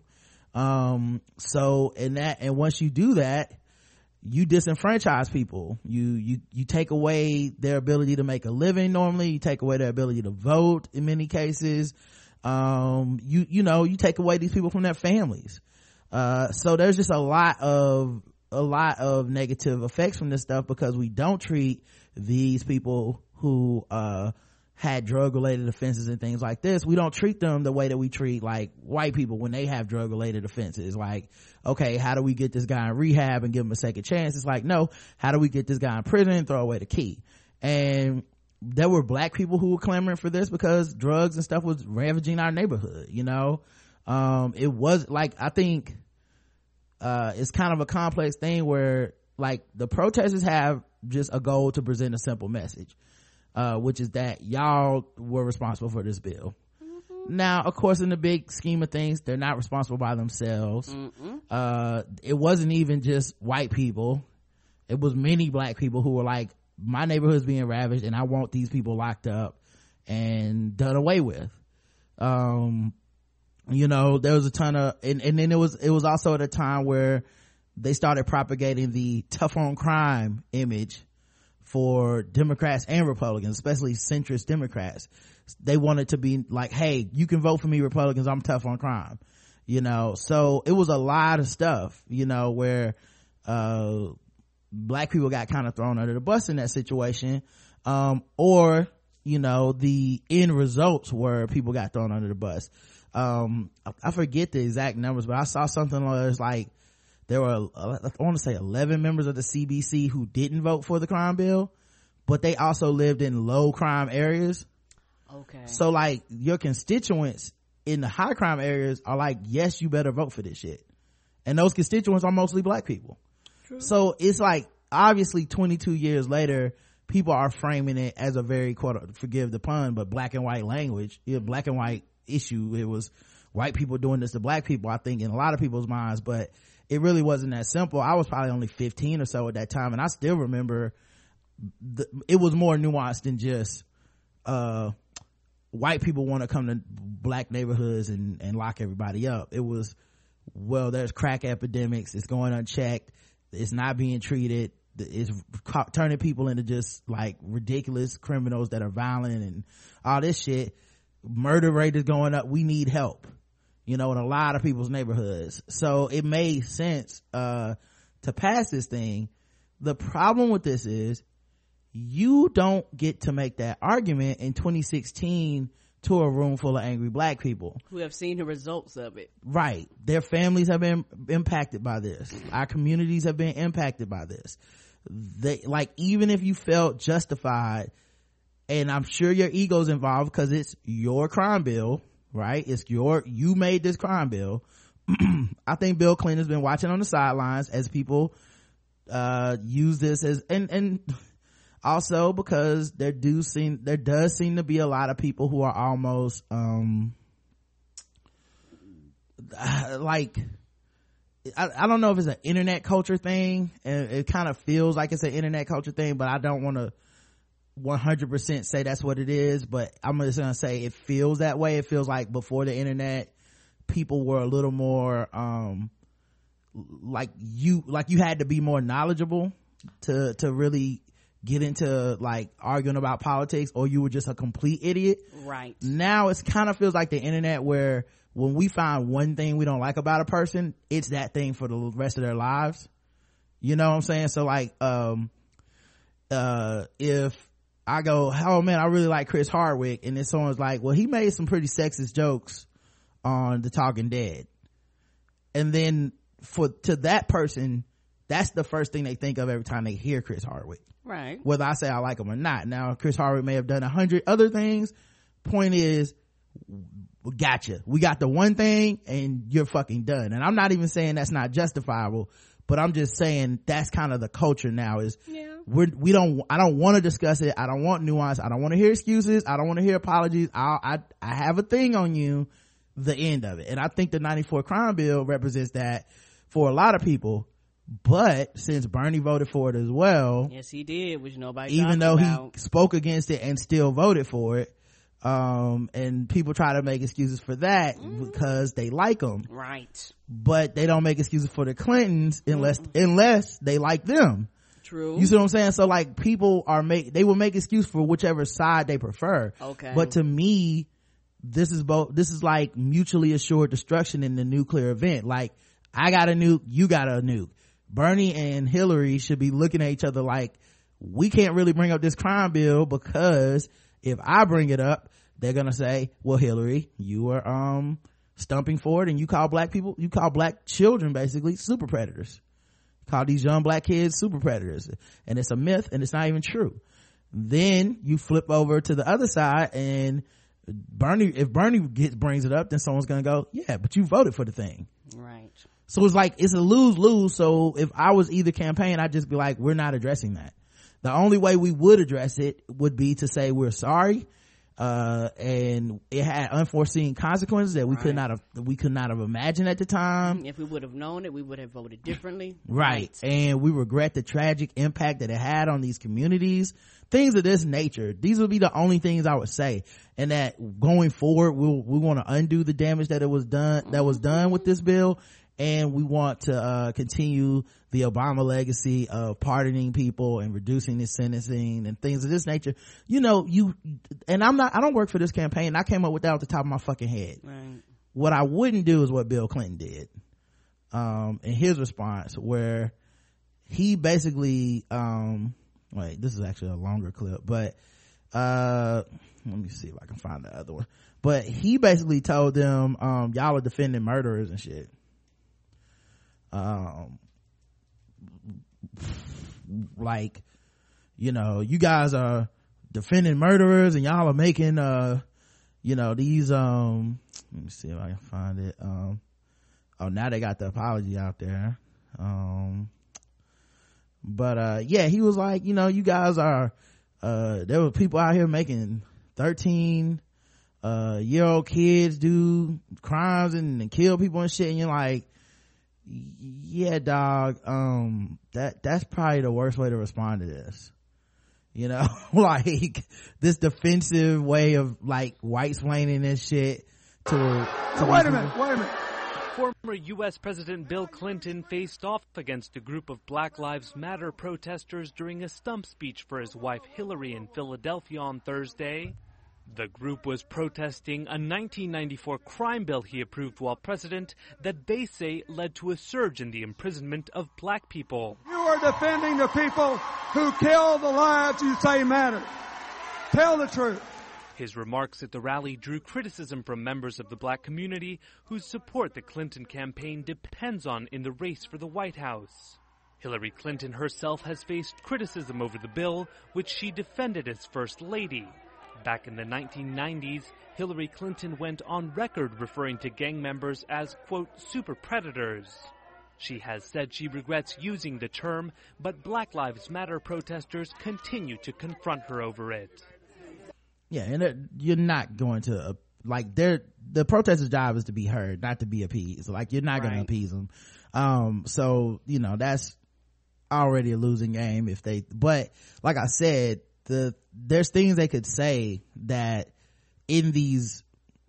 Um so and that and once you do that, you disenfranchise people. You you you take away their ability to make a living normally. You take away their ability to vote in many cases. Um you you know, you take away these people from their families. Uh so there's just a lot of a lot of negative effects from this stuff, because we don't treat these people who uh had drug related offenses and things like this, we don't treat them the way that we treat like white people when they have drug related offenses. Like, okay, how do we get this guy in rehab and give him a second chance? It's like, no, how do we get this guy in prison and throw away the key? And there were black people who were clamoring for this because drugs and stuff was ravaging our neighborhood, you know. Um it was like, I think uh it's kind of a complex thing where like the protesters have just a goal to present a simple message, uh which is that y'all were responsible for this bill. Mm-hmm. Now of course, in the big scheme of things, they're not responsible by themselves. Mm-hmm. Uh it wasn't even just white people, it was many black people who were like, my neighborhood's being ravaged and I want these people locked up and done away with. Um you know, there was a ton of, and, and then it was, it was also at a time where they started propagating the tough on crime image for Democrats and Republicans, especially centrist Democrats. They wanted to be like, hey, you can vote for me, Republicans, I'm tough on crime, you know. So it was a lot of stuff, you know, where uh black people got kind of thrown under the bus in that situation, um or you know, the end results were people got thrown under the bus. um I, I forget the exact numbers, but I saw something where it's like there were uh, I want to say eleven members of the C B C who didn't vote for the crime bill, but they also lived in low crime areas. Okay. So like your constituents in the high crime areas are like, yes, you better vote for this shit, and those constituents are mostly black people. True. So it's like, obviously twenty-two years later, people are framing it as a very, quote, forgive the pun, but black and white language, a black and white issue. It was white people doing this to black people, I think, in a lot of people's minds, but it really wasn't that simple. I was probably only fifteen or so at that time, and I still remember the, it was more nuanced than just uh white people want to come to black neighborhoods and, and lock everybody up. It was, well, there's crack epidemics, it's going unchecked, it's not being treated, it's ca- turning people into just like ridiculous criminals that are violent and all this shit. Murder rate is going up, we need help, you know, in a lot of people's neighborhoods. So it made sense uh to pass this thing. The problem with this is you don't get to make that argument in twenty sixteen to a room full of angry black people who have seen the results of it. Right. Their families have been impacted by this. Our communities have been impacted by this. They, like, even if you felt justified, and I'm sure your ego's involved because it's your crime bill, right? It's your, you made this crime bill. I think Bill Clinton's been watching on the sidelines as people uh use this as, and and also because there do seem there does seem to be a lot of people who are almost um like I, I don't know if it's an internet culture thing, and it kind of feels like it's an internet culture thing, but I don't want to one hundred percent say that's what it is, but I'm just gonna say it feels that way. It feels like before the internet, people were a little more um like you like you had to be more knowledgeable to to really get into like arguing about politics, or you were just a complete idiot. Right now it's kind of feels like the internet, where when we find one thing we don't like about a person, it's that thing for the rest of their lives, you know what I'm saying? So like um uh if I go, oh man, I really like Chris Hardwick, and then someone's like, well, he made some pretty sexist jokes on The Talking Dead, and then for to that person, that's the first thing they think of every time they hear Chris Hardwick, right? Whether I say I like him or not. Now Chris Hardwick may have done a hundred other things. Point is, gotcha, we got the one thing and you're fucking done. And I'm not even saying that's not justifiable, but I'm just saying that's kind of the culture now. Is yeah. we're we don't I don't want to discuss it, I don't want nuance, I don't want to hear excuses, I don't want to hear apologies. I I I have a thing on you, the end of it. And I think the ninety-four crime bill represents that for a lot of people. But since Bernie voted for it as well, yes he did, which nobody even though about. he spoke against it and still voted for it, um and people try to make excuses for that mm. because they like him, right? But they don't make excuses for the Clintons unless mm. unless they like them. True. You see what I'm saying? So like people are make they will make excuse for whichever side they prefer. Okay. But to me, this is both this is like mutually assured destruction in the nuclear event. Like, I got a nuke, you got a nuke. Bernie and Hillary should be looking at each other like, we can't really bring up this crime bill, because if I bring it up, they're gonna say, well, Hillary, you were um stumping for it, and you call black people, you call black children basically super predators, call these young black kids super predators, and it's a myth and it's not even true. Then you flip over to the other side, and Bernie, if Bernie gets brings it up, then someone's gonna go, yeah, but you voted for the thing, right? So it's like, it's a lose-lose. So if I was either campaign, I'd just be like, we're not addressing that. The only way we would address it would be to say we're sorry, uh and it had unforeseen consequences that we right. could not have we could not have imagined at the time. If we would have known it, we would have voted differently. Right. right. And we regret the tragic impact that it had on these communities, things of this nature. These would be the only things I would say. And that going forward, we'll we want to undo the damage that it was done that was done with this bill, and we want to uh continue the Obama legacy of pardoning people and reducing the sentencing and things of this nature. You know, you and I'm not I don't work for this campaign. I came up with that off the top of my fucking head. Right. What I wouldn't do is what Bill Clinton did. Um in his response, where he basically um wait, this is actually a longer clip, but uh let me see if I can find the other one. But he basically told them, um, y'all are defending murderers and shit. Um, like, you know, you guys are defending murderers and y'all are making, uh, you know, these, um, let me see if I can find it. Um, oh, now they got the apology out there. Um, but, uh, yeah, he was like, you know, you guys are, uh, there were people out here making thirteen, uh, year old kids do crimes and, and kill people and shit. And you're like, yeah, dog, um, that, that's probably the worst way to respond to this. You know, like this defensive way of like white splaining this shit to, to wait a minute, wait a minute. Former U S President Bill Clinton faced off against a group of Black Lives Matter protesters during a stump speech for his wife Hillary in Philadelphia on Thursday. The group was protesting a nineteen ninety-four crime bill he approved while president that they say led to a surge in the imprisonment of black people. You are defending the people who kill the lives you say matter. Tell the truth. His remarks at the rally drew criticism from members of the black community whose support the Clinton campaign depends on in the race for the White House. Hillary Clinton herself has faced criticism over the bill, which she defended as First Lady. Back in the nineteen nineties, Hillary Clinton went on record referring to gang members as, quote, super predators. She has said she regrets using the term, but Black Lives Matter protesters continue to confront her over it. Yeah, and it, you're not going to, uh, like, they're, the protesters' job is to be heard, not to be appeased. Like, you're not right. going to appease them. Um, so, you know, that's already a losing game if they, but, like I said, the, there's things they could say that in these,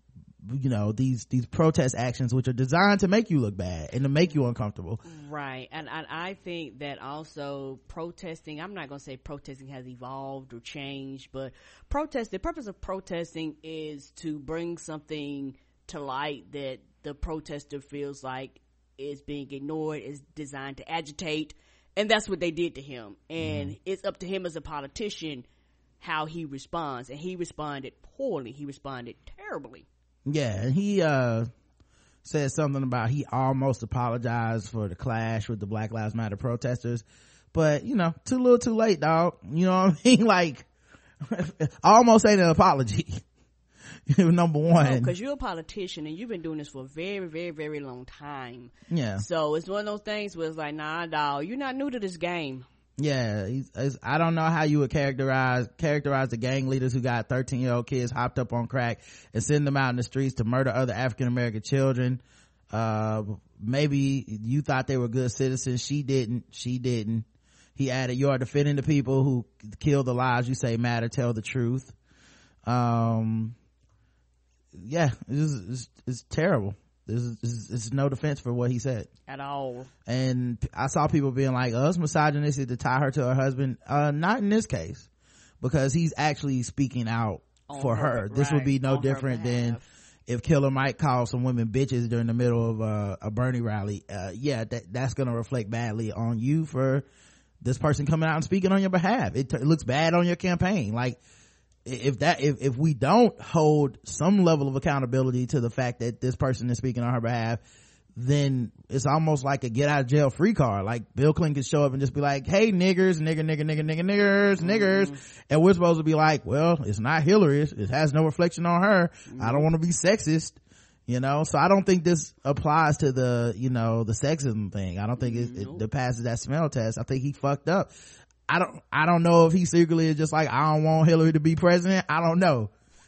you know, these, these protest actions, which are designed to make you look bad and to make you uncomfortable. Right. And, and I think that also protesting, I'm not going to say protesting has evolved or changed, but protest, the purpose of protesting is to bring something to light that the protester feels like is being ignored, is designed to agitate. And that's what they did to him. And mm. it's up to him as a politician how he responds. And he responded poorly. He responded terribly. Yeah, and he uh said something about he almost apologized for the clash with the Black Lives Matter protesters, but you know, too little too late, dog. You know what I mean? Like, almost ain't an apology. Number one, because no, you're a politician and you've been doing this for a very very very long time. Yeah, so it's one of those things where it's like, nah, dog, you're not new to this game. Yeah, he's, he's, I don't know how you would characterize characterize the gang leaders who got thirteen year old kids hopped up on crack and send them out in the streets to murder other African American children. Uh, maybe you thought they were good citizens. She didn't. She didn't. He added, you are defending the people who kill the lives you say matter. Tell the truth. Um, yeah, it's, it's, it's terrible. There's, there's no defense for what he said at all. And I saw people being like, oh, it's misogynistic to tie her to her husband. Uh, not in this case, because he's actually speaking out on for her. her. This right. would be no on different than if Killer Mike called some women bitches during the middle of uh, a Bernie rally. Uh, yeah, that, that's going to reflect badly on you for this person coming out and speaking on your behalf. It, it looks bad on your campaign. Like, if that if if we don't hold some level of accountability to the fact that this person is speaking on her behalf, then it's almost like a get out of jail free card. Like Bill Clinton could show up and just be like, hey, niggers, nigger, nigger, nigger, nigger, niggers, niggers. Mm-hmm. And we're supposed to be like, well, it's not Hillary. It has no reflection on her. Mm-hmm. I don't want to be sexist, you know? So I don't think this applies to the, you know, the sexism thing. I don't think it, it, it passes that smell test. I think he fucked up. I don't, I don't know if he secretly is just like, I don't want Hillary to be president. I don't know.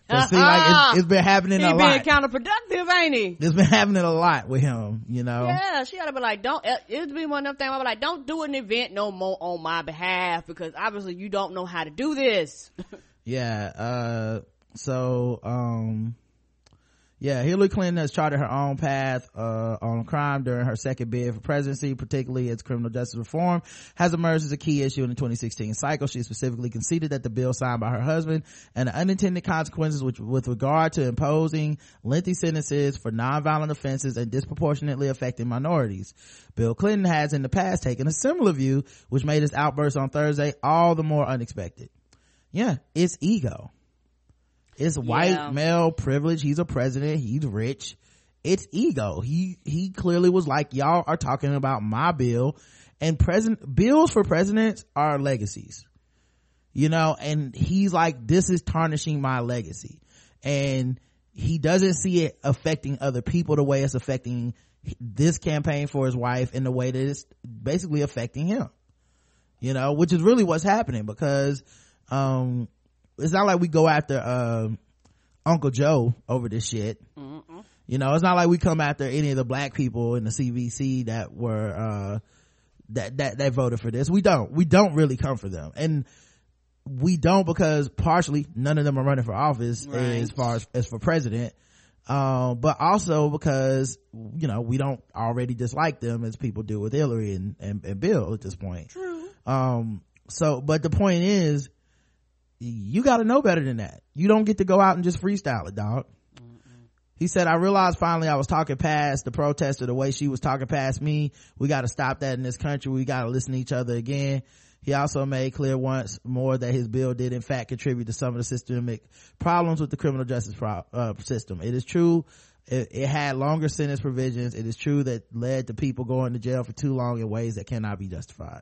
It seems like it's, it's been happening he a being lot. counterproductive, ain't he? It's been happening a lot with him, you know. Yeah, she ought to be like, don't, it'd be one of them things, I'd be like, don't do an event no more on my behalf, because obviously you don't know how to do this. Yeah, uh, so, um, yeah, Hillary Clinton has charted her own path uh, on crime during her second bid for presidency, particularly as criminal justice reform has emerged as a key issue in the twenty sixteen cycle. She specifically conceded that the bill signed by her husband and the unintended consequences which, with regard to imposing lengthy sentences for nonviolent offenses and disproportionately affecting minorities. Bill Clinton has in the past taken a similar view, which made his outburst on Thursday all the more unexpected. Yeah, it's ego. It's white Yeah. male privilege. He's a president. He's rich. It's ego. He, he clearly was like, y'all are talking about my bill, and president bills for presidents are legacies, you know, and he's like, this is tarnishing my legacy. And he doesn't see it affecting other people the way it's affecting this campaign for his wife in the way that it's basically affecting him, you know, which is really what's happening, because, um, it's not like we go after uh, Uncle Joe over this shit. Mm-mm. You know, it's not like we come after any of the black people in the C V C that were uh that that that voted for this. We don't we don't really come for them, and we don't because partially none of them are running for office, right, as far as, as for president, um but also because, you know, we don't already dislike them as people do with Hillary and and, and Bill at this point. True. Um so but the point is, you got to know better than that. You don't get to go out and just freestyle it, dog. Mm-mm. He said, I realized finally I was talking past the protester the way she was talking past me. We got to stop that in this country. We got to listen to each other again. He also made clear once more that his bill did in fact contribute to some of the systemic problems with the criminal justice pro- uh, system. It is true it, it had longer sentence provisions. It is true that led to people going to jail for too long in ways that cannot be justified.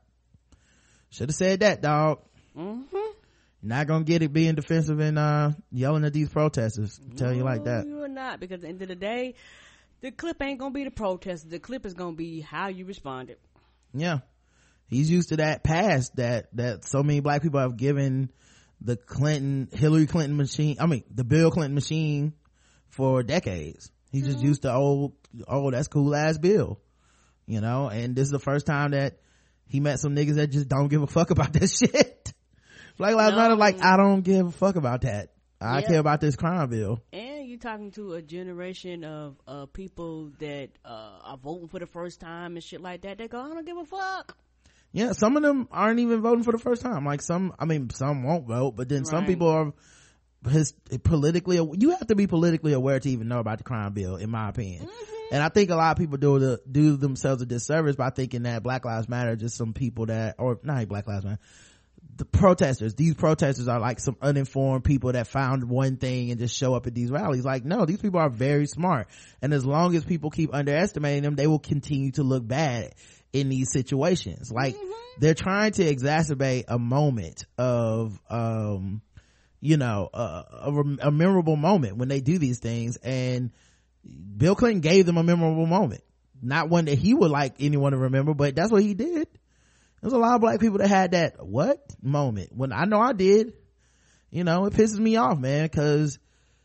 Should have said that, dog. Mm-hmm. Not gonna get it being defensive and uh yelling at these protesters. I'm telling you like that. You're not, because at the end of the day, the clip ain't gonna be the protest. The clip is gonna be how you responded. Yeah, he's used to that past that that so many black people have given the Clinton Hillary Clinton machine. I mean, the Bill Clinton machine for decades. He's mm-hmm. just used to old oh that's cool ass Bill, you know. And this is the first time that he met some niggas that just don't give a fuck about that shit. Black Lives no. Matter, like, I don't give a fuck about that. I yeah. care about this crime bill. And you're talking to a generation of uh, people that uh, are voting for the first time and shit like that. They go, I don't give a fuck. Yeah, some of them aren't even voting for the first time. Like some, I mean, some won't vote, but then right. some people are his, politically, you have to be politically aware to even know about the crime bill, in my opinion. Mm-hmm. And I think a lot of people do the, do themselves a disservice by thinking that Black Lives Matter are just some people that, or not Black Lives Matter, the protesters, these protesters are like some uninformed people that found one thing and just show up at these rallies. Like, no, these people are very smart, and as long as people keep underestimating them, they will continue to look bad in these situations. Like, mm-hmm. they're trying to exacerbate a moment of um you know uh, a, a memorable moment when they do these things, and Bill Clinton gave them a memorable moment, not one that he would like anyone to remember, but that's what he did. There's a lot of black people that had that what moment when I know I did. You know, it pisses me off, man, because,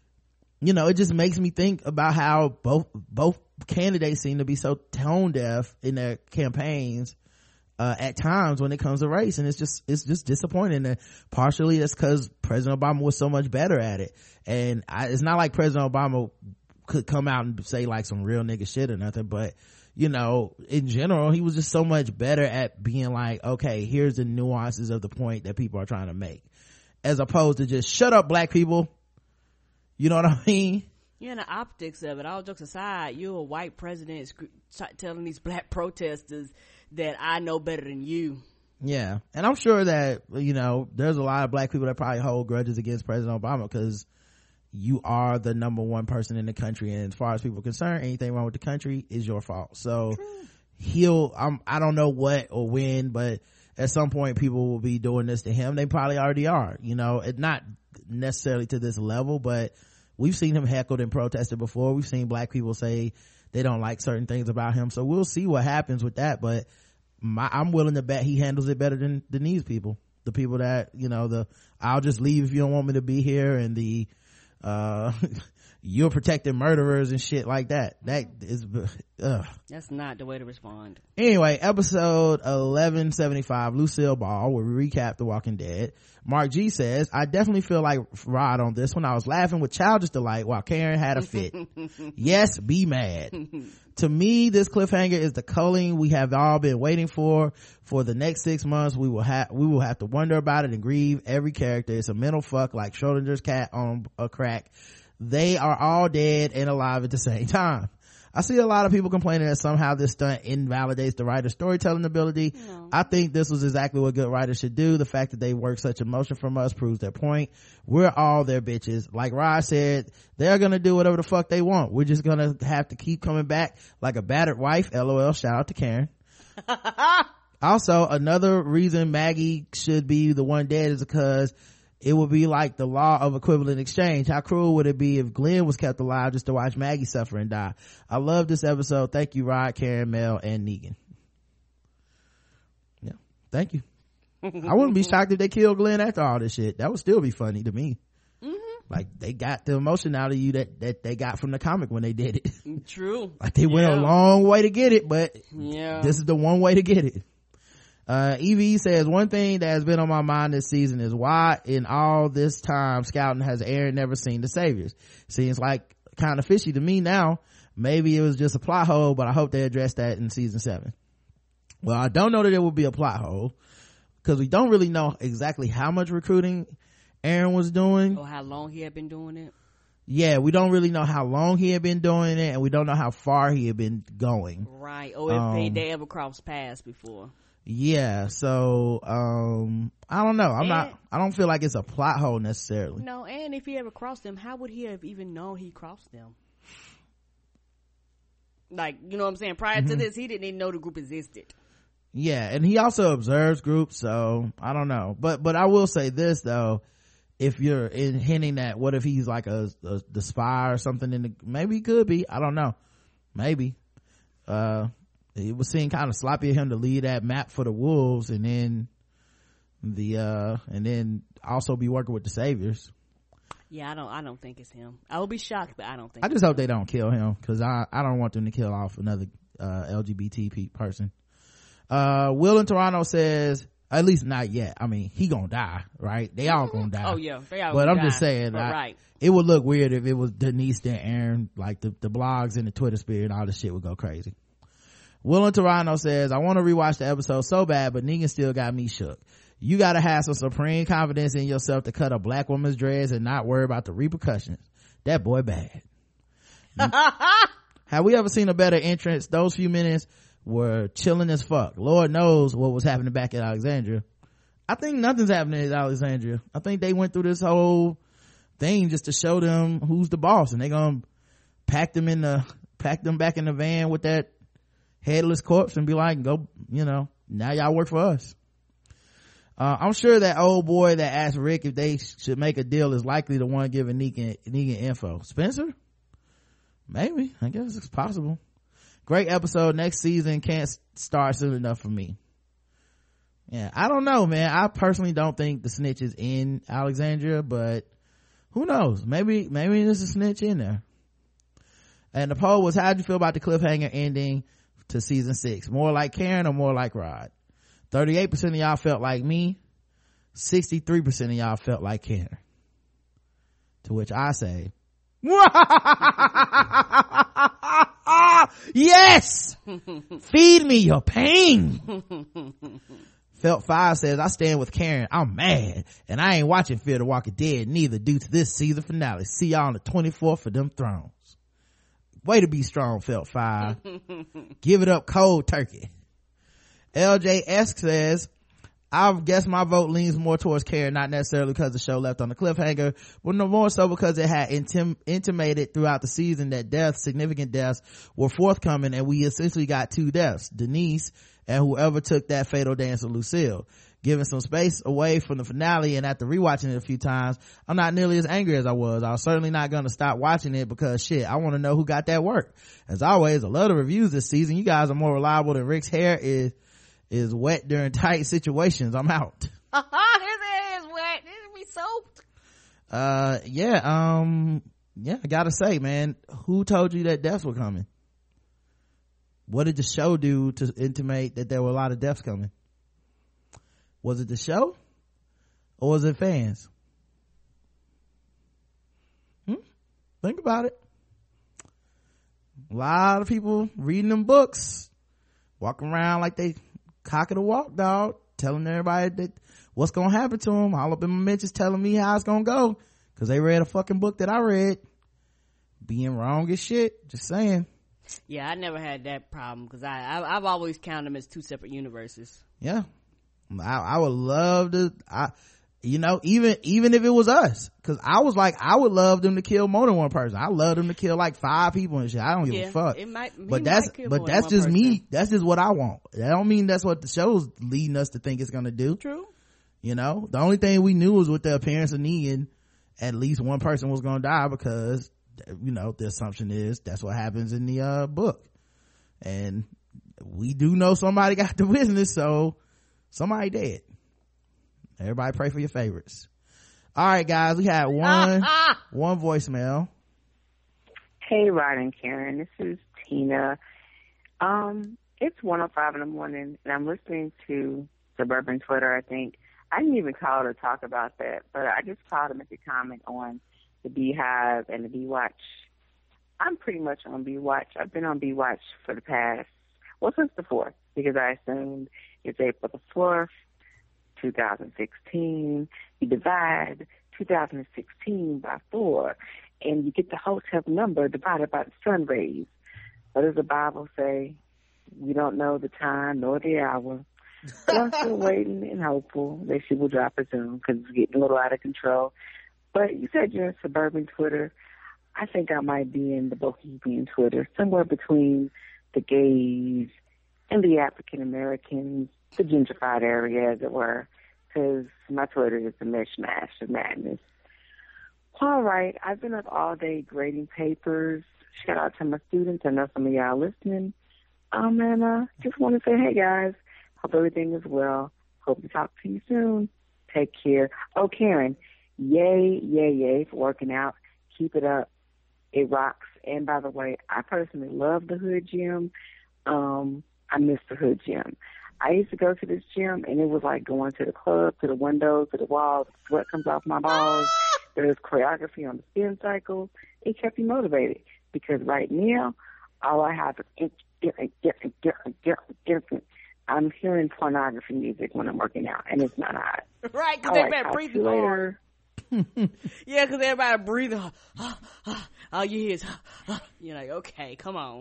you know, it just makes me think about how both both candidates seem to be so tone deaf in their campaigns uh at times when it comes to race, and it's just it's just disappointing. And partially that's because President Obama was so much better at it, and I, it's not like President Obama could come out and say like some real nigga shit or nothing, but you know, in general, he was just so much better at being like, okay, here's the nuances of the point that people are trying to make, as opposed to just shut up black people. You know what I mean? Yeah, and the optics of it, all jokes aside, you're a white president telling these black protesters that I know better than you. Yeah, and I'm sure that, you know, there's a lot of black people that probably hold grudges against President Obama because you are the number one person in the country, and as far as people are concerned, anything wrong with the country is your fault. So True. he'll um, I don't know what or when, but at some point people will be doing this to him. They probably already are, you know, it not necessarily to this level, but we've seen him heckled and protested before. We've seen black people say they don't like certain things about him, so we'll see what happens with that. But my, I'm willing to bet he handles it better than, than these people, the people that, you know, the I'll just leave if you don't want me to be here, and the uh you're protecting murderers and shit like that. That is uh That's not the way to respond. Anyway, episode eleven seventy-five, Lucille Ball, where we recap The Walking Dead. Mark G says, I definitely feel like Rod on this one. I was laughing with childish delight while Karen had a fit. Yes, be mad. To me, this cliffhanger is the culling we have all been waiting for. For the next six months, we will have we will have to wonder about it and grieve every character. It's a mental fuck like Schrodinger's cat on a crack. They are all dead and alive at the same time. I see a lot of people complaining that somehow this stunt invalidates the writer's storytelling ability. No. I think this was exactly what good writers should do. The fact that they work such emotion from us proves their point. We're all their bitches. Like Rod said, they're gonna do whatever the fuck they want. We're just gonna have to keep coming back like a battered wife. LOL. Shout out to Karen. Also, another reason Maggie should be the one dead is because it would be like the law of equivalent exchange. How cruel would it be if Glenn was kept alive just to watch Maggie suffer and die? I love this episode. Thank you, Rod, Karen, Mel, and Negan. Yeah, thank you. I wouldn't be shocked if they killed Glenn after all this shit. That would still be funny to me. Mm-hmm. Like, they got the emotion out of you that, that they got from the comic when they did it. True. Like, they went yeah. a long way to get it, but yeah. this is the one way to get it. Uh, Evie says, one thing that has been on my mind this season is why in all this time scouting has Aaron never seen the Saviors. Seems like kind of fishy to me now. Maybe it was just a plot hole, but I hope they address that in season seven. Well, I don't know that it will be a plot hole because we don't really know exactly how much recruiting Aaron was doing. Or how long he had been doing it. Yeah, we don't really know how long he had been doing it, and we don't know how far he had been going. Right. Or if um, they, they ever crossed paths before. Yeah, so um I don't know. I'm and, not I don't feel like it's a plot hole necessarily. No, and if he ever crossed them, how would he have even known he crossed them? Like, you know what I'm saying? Prior mm-hmm. to this, he didn't even know the group existed. Yeah, and he also observes groups, so I don't know. But but I will say this though, if you're in hinting that what if he's like a, a the spy or something in the, maybe he could be. I don't know. Maybe. Uh It was seem kind of sloppy of him to lead that map for the Wolves and then the uh and then also be working with the Saviors. Yeah, I don't I don't think it's him. I will be shocked, but I don't think I just hope him. They don't kill him because I I don't want them to kill off another uh L G B T person. Uh Will in Toronto says, at least not yet. I mean, he gonna die, right? They all gonna die. Oh yeah, they all but gonna I'm die. just saying, I, right. It would look weird if it was Denise and Aaron. Like the the blogs and the Twitter sphere and all this shit would go crazy. Will in Toronto says, I want to rewatch the episode so bad, but Negan still got me shook. You gotta have some supreme confidence in yourself to cut a black woman's dreads and not worry about the repercussions. That boy bad. Have we ever seen a better entrance? Those few minutes were chilling as fuck. Lord knows what was happening back at Alexandria. I think nothing's happening at Alexandria. I think they went through this whole thing just to show them who's the boss, and they gonna pack them in the pack them back in the van with that headless corpse and be like, go, you know, now y'all work for us. Uh, I'm sure that old boy that asked Rick if they should make a deal is likely the one giving Negan, Negan info. Spencer? Maybe. I guess it's possible. Great episode. Next season can't start soon enough for me. Yeah, I don't know, man. I personally don't think the snitch is in Alexandria, but who knows? Maybe, maybe there's a snitch in there. And the poll was, how'd you feel about the cliffhanger ending to season six? More like Karen or more like Rod? thirty-eight percent of y'all felt like me. sixty-three percent of y'all felt like Karen. To which I say, yes! Feed me your pain. Felt Five says, I stand with Karen. I'm mad. And I ain't watching Fear the Walking Dead neither due to this season finale. See y'all on the twenty-fourth for them thrones. Way to be strong, Felt Five. Give it up cold turkey. L J S says, I guess my vote leans more towards Karen, not necessarily because the show left on the cliffhanger, but no more so because it had intim- intimated throughout the season that deaths, significant deaths, were forthcoming, and we essentially got two deaths, Denise and whoever took that fatal dance with Lucille. Giving some space away from the finale, and after rewatching it a few times, I'm not nearly as angry as I was. I was certainly not going to stop watching it because shit, I want to know who got that work. As always, I love the reviews this season. You guys are more reliable than Rick's hair is is wet during tight situations. I'm out. His hair is wet. It be soaked. uh yeah um yeah I gotta say, man, who told you that deaths were coming? What did the show do to intimate that there were a lot of deaths coming? Was it the show or was it fans? hmm? Think about it. A lot of people reading them books, walking around like they cock of the walk dog, telling everybody that what's gonna happen to them, all up in my mentions telling me how it's gonna go because they read a fucking book that I read. Being wrong as shit, just saying. Yeah, I never had that problem because I, I I've always counted them as two separate universes. Yeah, I, I would love to. I, you know, even even if it was us, because I was like, I would love them to kill more than one person. I love them to kill like five people and shit. I don't give yeah, a fuck. It might, but that's but that's just person. me. That's just what I want. That don't mean that's what the show's leading us to think it's gonna do. True. You know, the only thing we knew was with the appearance of Negan, at least one person was gonna die because, you know, the assumption is that's what happens in the uh book, and we do know somebody got the business, so somebody dead. Everybody pray for your favorites. All right, guys, we had one one voicemail. Hey, Rod and Karen, this is Tina. Um, it's one oh five in the morning, and I'm listening to Suburban Twitter, I think. I didn't even call to talk about that, but I just called to make a comment on the Beehive and the B-Watch. I'm pretty much on B-Watch. I've been on B-Watch for the past, well, since the fourth, because I assumed it's April the fourth, two thousand sixteen. You divide two thousand sixteen by four, and you get the hotel number divided by the sun rays. What does the Bible say? We don't know the time nor the hour. But I'm still waiting and hopeful that she will drop it soon because it's getting a little out of control. But you said you're in Suburban Twitter. I think I might be in the Bohemian Twitter, somewhere between the gays and the African Americans, the gentrified area, as it were, because my Twitter is a mishmash of madness. All right, I've been up all day grading papers. Shout out to my students. I know some of y'all listening. Um, and uh, just want to say, hey, guys, hope everything is well. Hope to talk to you soon. Take care. Oh, Karen, yay, yay, yay for working out. Keep it up. It rocks. And by the way, I personally love the Hood Gym. Um, I miss the Hood Gym. I used to go to this gym, and it was like going to the club, to the windows, to the walls. Sweat comes off my balls. There's choreography on the spin cycle. It kept me motivated because right now, all I have is I'm hearing pornography music when I'm working out, and it's not hot. Right, because everybody breathing hard. Yeah, because everybody breathing. All you hear is, you're like, okay, come on.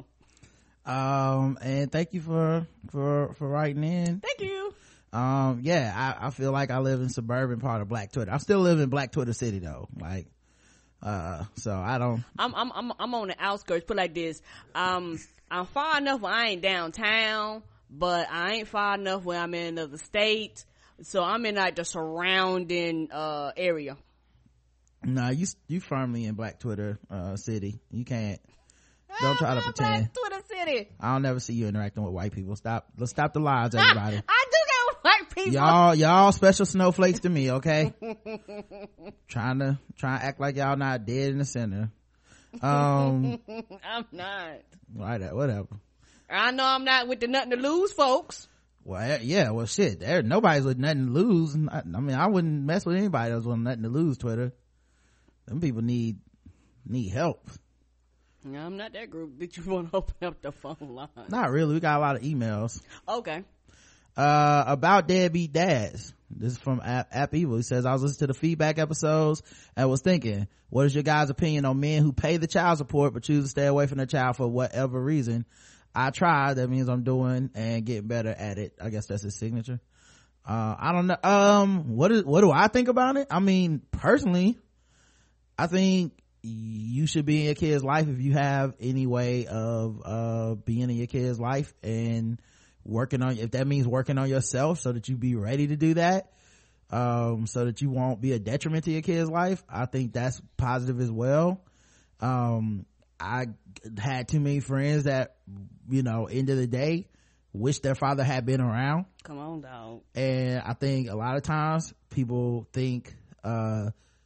Um, and thank you for for for writing in. Thank you. Um, yeah, I, I feel like I live in suburban part of Black Twitter. I still live in Black Twitter City though. Like, uh, so I don't. I'm I'm I'm I'm on the outskirts. Put it like this. Um, I'm far enough where I ain't downtown, but I ain't far enough where I'm in another state. So I'm in like the surrounding uh area. Nah, you you firmly in Black Twitter uh City. You can't. Don't try to pretend. Black Twitter City. I'll never see you interacting with white people. Stop. Let's stop the lies, everybody. I do got white people. Y'all, y'all special snowflakes to me, okay? trying to trying to act like y'all not dead in the center. Um, I'm not. Right, whatever. I know I'm not with the nothing to lose, folks. Well, yeah, well, shit. There, nobody's with nothing to lose. I, I mean, I wouldn't mess with anybody that's with nothing to lose. Twitter. Them people need need help. No, I'm not that group that you want to open up the phone line. Not really. We got a lot of emails. Okay. Uh, about deadbeat dads. This is from App, App Evil. He says, I was listening to the feedback episodes and was thinking, what is your guys' opinion on men who pay the child support but choose to stay away from their child for whatever reason? I try. That means I'm doing and getting better at it. I guess that's his signature. Uh, I don't know. Um, what is, what do I think about it? I mean, personally, I think you should be in your kid's life if you have any way of uh being in your kid's life and working on, if that means working on yourself so that you be ready to do that, um so that you won't be a detriment to your kid's life. I think that's positive as well. um I had too many friends that, you know, end of the day wish their father had been around. Come on, dog. And I think a lot of times people think uh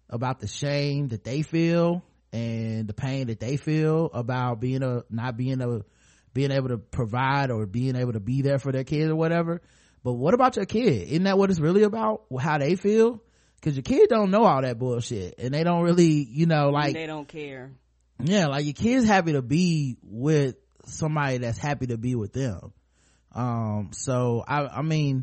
about the shame that they feel and the pain that they feel about being a not being a being able to provide or being able to be there for their kids or whatever. But what about your kid? Isn't that what it's really about? How they feel? Because your kid don't know all that bullshit, and they don't really, you know, like they don't care. Yeah, like your kid's happy to be with somebody that's happy to be with them. Um, so I, I mean,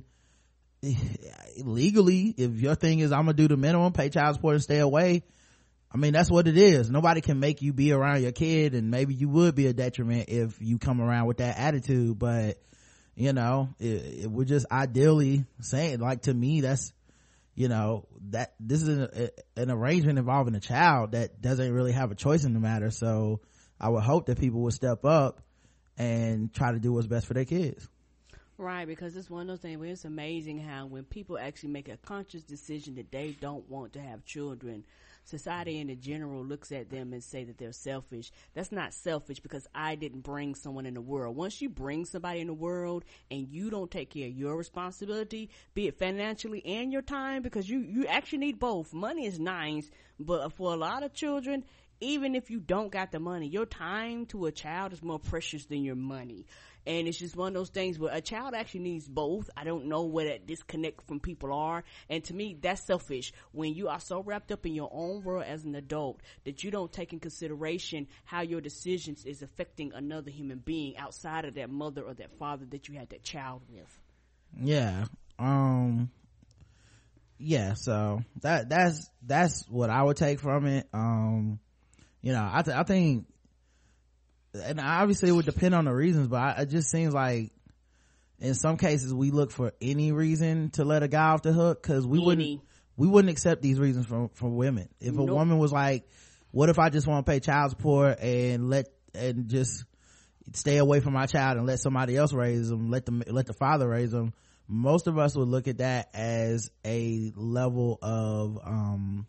legally, if your thing is I'm gonna do the minimum, pay child support and stay away, I mean, that's what it is. Nobody can make you be around your kid, and maybe you would be a detriment if you come around with that attitude. But you know, it, it, we're just ideally saying, like, to me, that's, you know, that this is an, an arrangement involving a child that doesn't really have a choice in the matter. So I would hope that people would step up and try to do what's best for their kids. Right, because it's one of those things where it's amazing how when people actually make a conscious decision that they don't want to have children, society in the general looks at them and say that they're selfish. That's not selfish, because I didn't bring someone in the world. Once you bring somebody in the world and you don't take care of your responsibility, be it financially and your time, because you, you actually need both. Money is nice, but for a lot of children, even if you don't got the money, your time to a child is more precious than your money. And it's just one of those things where a child actually needs both. I don't know where that disconnect from people are. And to me, that's selfish. When you are so wrapped up in your own world as an adult that you don't take in consideration how your decisions is affecting another human being outside of that mother or that father that you had that child with. Yeah. Um, yeah. So that, that's, that's what I would take from it. Um, you know, I, th- I think, and obviously it would depend on the reasons, but I, it just seems like in some cases we look for any reason to let a guy off the hook, because we any. wouldn't we wouldn't accept these reasons from from women. If a nope. woman was like, what if I just want to pay child support and let and just stay away from my child and let somebody else raise them, let them let the father raise them, most of us would look at that as a level of um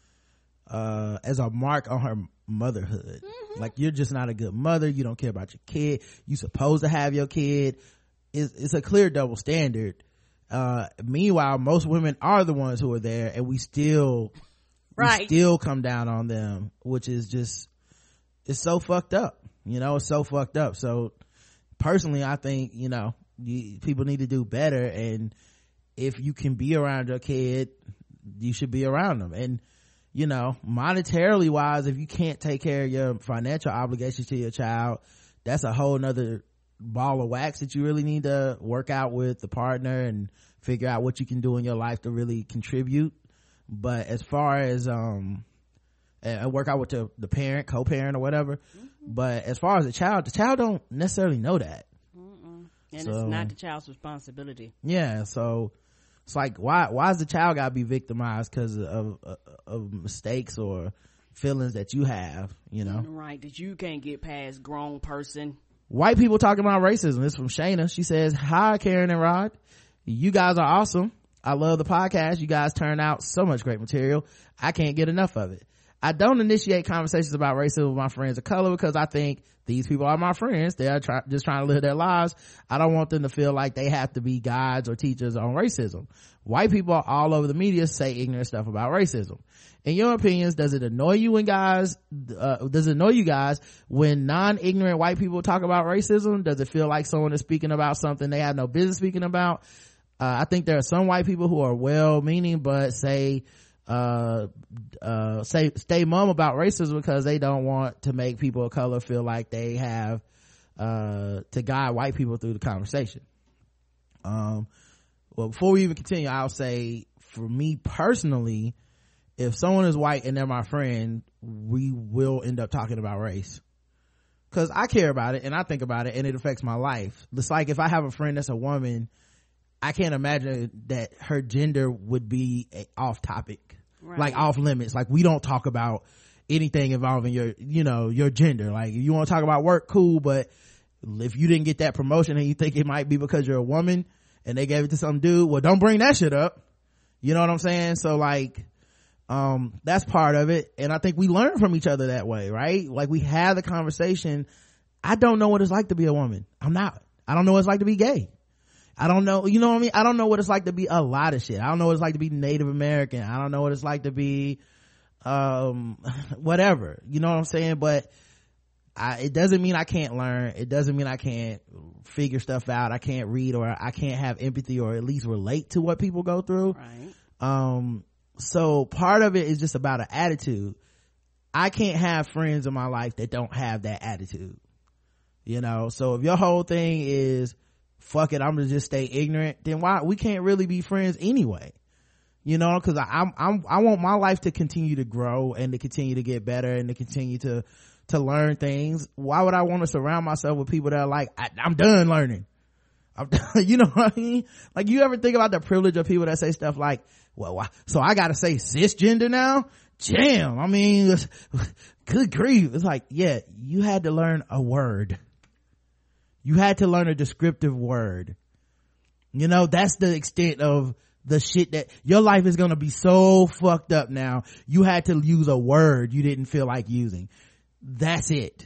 uh as a mark on her motherhood. Mm-hmm. Like, you're just not a good mother, you don't care about your kid, you supposed to have your kid. It's, it's a clear double standard. Uh meanwhile, most women are the ones who are there, and we still right. we still come down on them, which is just, it's so fucked up, you know. It's so fucked up. So personally, I think, you know, you, people need to do better, and if you can be around your kid, you should be around them. And you know, monetarily wise, if you can't take care of your financial obligations to your child, that's a whole nother ball of wax that you really need to work out with the partner and figure out what you can do in your life to really contribute. But as far as um and work out with the, the parent, co-parent or whatever, mm-hmm. but as far as the child, the child don't necessarily know that. Mm-mm. And so, it's not the child's responsibility. Yeah, so it's like, why why does the child gotta be victimized because of, of of mistakes or feelings that you have, you know? Right, that you can't get past, grown person. White people talking about racism. This is from Shayna. She says, hi Karen and Rod, you guys are awesome. I love the podcast. You guys turn out so much great material. I can't get enough of it. I don't initiate conversations about racism with my friends of color because I think these people are my friends. They are try- just trying to live their lives. I don't want them to feel like they have to be guides or teachers on racism. White people all over the media say ignorant stuff about racism. In your opinions, does it annoy you when guys, uh, does it annoy you guys when non-ignorant white people talk about racism? Does it feel like someone is speaking about something they have no business speaking about? Uh, I think there are some white people who are well-meaning but say, uh uh say stay mum about racism because they don't want to make people of color feel like they have uh to guide white people through the conversation. Um well, before we even continue, I'll say, for me personally, if someone is white and they're my friend, we will end up talking about race because I care about it and I think about it and it affects my life. It's like if I have a friend that's a woman, I can't imagine that her gender would be a off topic. Right. Like off limits. Like, we don't talk about anything involving your, you know, your gender. Like, if you want to talk about work, cool, but if you didn't get that promotion and you think it might be because you're a woman and they gave it to some dude, well, don't bring that shit up. You know what I'm saying? So like, um that's part of it, and I think we learn from each other that way, right? Like, we have the conversation. I don't know what it's like to be a woman. I'm not. I don't know what it's like to be gay. I don't know, you know what I mean? I don't know what it's like to be a lot of shit. I don't know what it's like to be Native American. I don't know what it's like to be, um whatever, you know what I'm saying? But I, it doesn't mean I can't learn. It doesn't mean I can't figure stuff out. I can't read, or I can't have empathy, or at least relate to what people go through. Right. Um, so part of it is just about an attitude. I can't have friends in my life that don't have that attitude. You know, so if your whole thing is, fuck it, I'm gonna just stay ignorant, then why, we can't really be friends anyway. You know, cause I, I'm, I'm, I want my life to continue to grow and to continue to get better and to continue to, to learn things. Why would I want to surround myself with people that are like, I, I'm done learning. I'm done, you know what I mean? Like, you ever think about the privilege of people that say stuff like, well, why, so I gotta say cisgender now? Damn, I mean, good grief. It's like, yeah, you had to learn a word. You had to learn a descriptive word. You know, that's the extent of the shit that your life is gonna be so fucked up now. You had to use a word you didn't feel like using. That's it.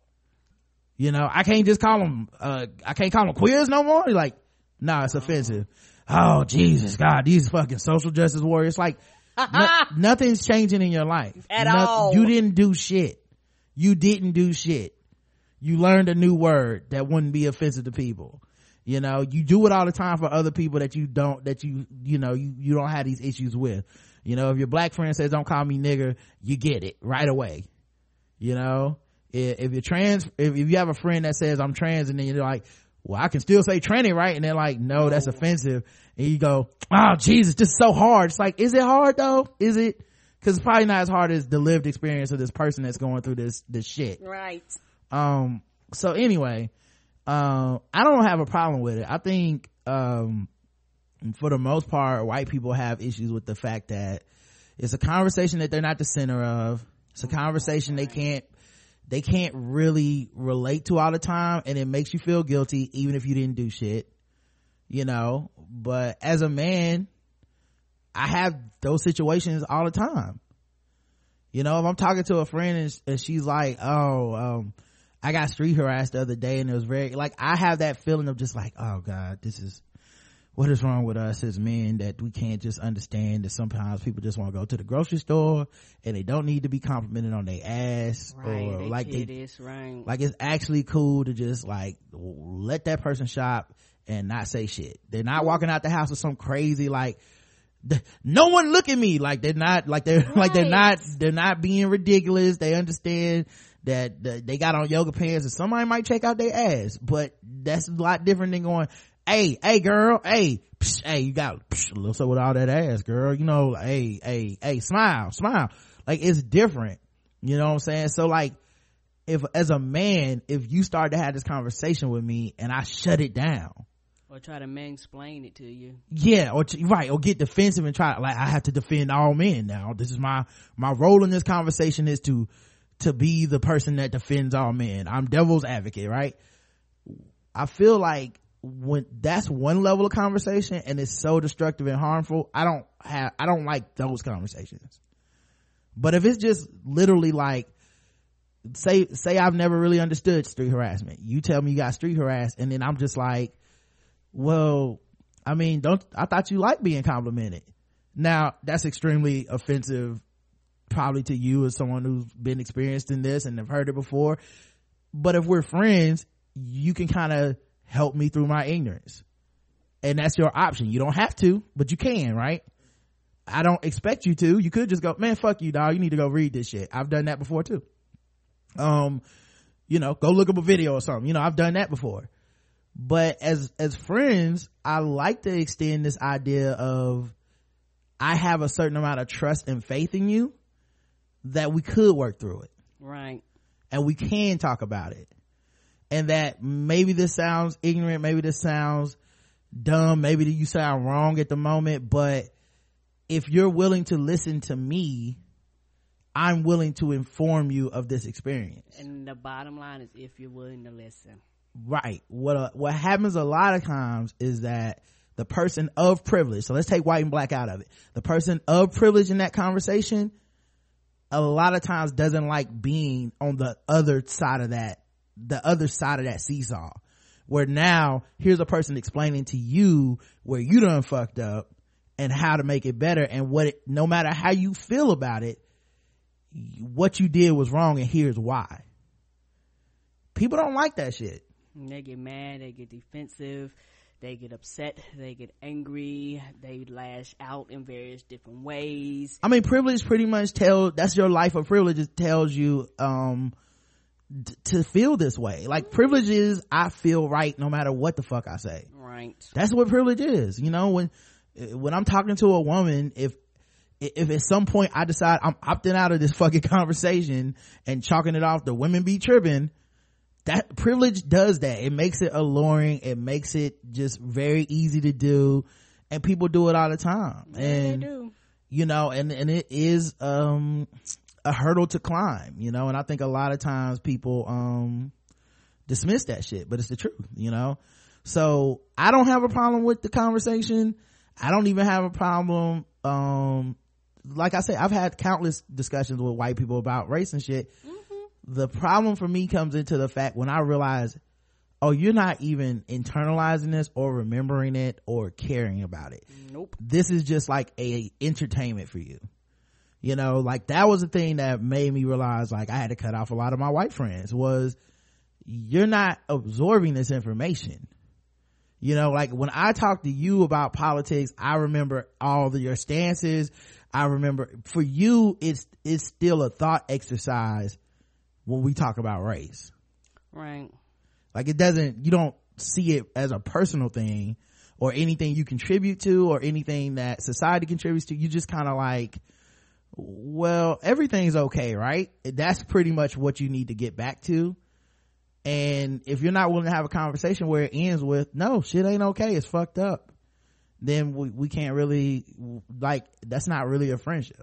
You know, I can't just call them, uh, I can't call them queers no more. Like, nah, it's offensive. Oh, Jesus, God, these fucking social justice warriors. Like, no, nothing's changing in your life. At no, all. You didn't do shit. You didn't do shit. You learned a new word that wouldn't be offensive to people. You know, you do it all the time for other people that you don't, that you, you know, you, you don't have these issues with. You know, if your black friend says, don't call me nigger, you get it right away. You know, if, if you're trans, if, if you have a friend that says I'm trans, and then you're like, well, I can still say tranny, right? And they're like, no, that's offensive. And you go, oh, Jesus, this is so hard. It's like, is it hard though? Is it? Cause it's probably not as hard as the lived experience of this person that's going through this, this shit. Right. Um, so anyway, um, I don't have a problem with it. I think, um, for the most part, white people have issues with the fact that it's a conversation that they're not the center of. It's a conversation they can't, they can't really relate to all the time, and it makes you feel guilty even if you didn't do shit, you know. But as a man, I have those situations all the time. You know, if I'm talking to a friend and, and she's like, oh, um, I got street harassed the other day, and it was very, like, I have that feeling of just like, oh God, this is, what is wrong with us as men, that we can't just understand that sometimes people just want to go to the grocery store and they don't need to be complimented on their ass, right, or they like they, this, right. like it's actually cool to just like let that person shop and not say shit. They're not walking out the house with some crazy like, no one look at me, like they're not, like they're right. like they're not, they're not being ridiculous. They understand that, that they got on yoga pants and somebody might check out their ass, but that's a lot different than going, hey, hey girl, hey, psh, hey, you got psh, what's up with all that ass, girl? You know, like, hey, hey, hey, smile, smile. Like, it's different. You know what I'm saying? So like, if as a man, if you start to have this conversation with me and I shut it down, or try to mansplain it to you, yeah, or to, right, or get defensive and try, like, I have to defend all men now. This is my my role in this conversation is to to be the person that defends all men. I'm devil's advocate, right? I feel like when that's one level of conversation and it's so destructive and harmful, I don't have, I don't like those conversations. But if it's just literally like, say, say I've never really understood street harassment. You tell me you got street harassed, and then I'm just like, well, I mean, don't, I thought you liked being complimented. Now, that's extremely offensive, probably to you as someone who's been experienced in this and have heard it before. But if we're friends, you can kind of help me through my ignorance, and that's your option. You don't have to, but you can, right? I don't expect you to. You could just go, man, fuck you, dog, you need to go read this shit. I've done that before too. Um you know, go look up a video or something. You know, I've done that before. But as as friends, I like to extend this idea of, I have a certain amount of trust and faith in you that we could work through it, right? And we can talk about it. And that maybe this sounds ignorant, maybe this sounds dumb, maybe you sound wrong at the moment, but if you're willing to listen to me, I'm willing to inform you of this experience. And the bottom line is, if you're willing to listen. Right. What uh, what happens a lot of times is that the person of privilege, so let's take white and black out of it, the person of privilege in that conversation a lot of times doesn't like being on the other side of that, the other side of that seesaw, where now here's a person explaining to you where you done fucked up and how to make it better, and what it, no matter how you feel about it, what you did was wrong and here's why. People don't like that shit. They get mad, they get defensive, they get upset, they get angry, they lash out in various different ways. I mean, privilege pretty much tells, that's your life of privilege. It tells you um d- to feel this way. Like, privilege is I feel right no matter what the fuck I say. Right. That's what privilege is. You know, when when I'm talking to a woman, if if at some point I decide I'm opting out of this fucking conversation and chalking it off to women be tripping, that privilege does that. It makes it alluring. It makes it just very easy to do, and people do it all the time. Yeah, and they do. You know, and and it is um a hurdle to climb, you know, and I think a lot of times people um dismiss that shit, but it's the truth, you know. So I don't have a problem with the conversation. I don't even have a problem um like I said, I've had countless discussions with white people about race and shit. Mm-hmm. The problem for me comes into the fact when I realize, oh, you're not even internalizing this or remembering it or caring about it. Nope. This is just like a entertainment for you. You know, like that was the thing that made me realize like I had to cut off a lot of my white friends, was you're not absorbing this information. You know, like when I talk to you about politics, I remember all of your stances. I remember for you, it's, it's still a thought exercise when we talk about race. Right. Like it doesn't, you don't see it as a personal thing or anything you contribute to or anything that society contributes to. You just kind of like, well, everything's okay, right? That's pretty much what you need to get back to. And if you're not willing to have a conversation where it ends with, no, shit ain't okay, it's fucked up, then we, we can't really, like, that's not really a friendship.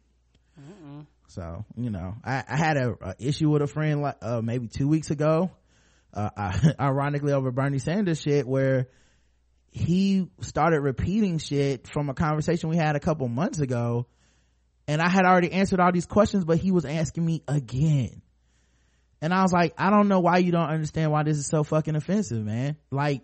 Mm-mm. So, you know, I, I had a, a issue with a friend like, uh, maybe two weeks ago, uh, I, ironically over Bernie Sanders shit, where he started repeating shit from a conversation we had a couple months ago. And I had already answered all these questions, but he was asking me again. And I was like, I don't know why you don't understand why this is so fucking offensive, man. Like,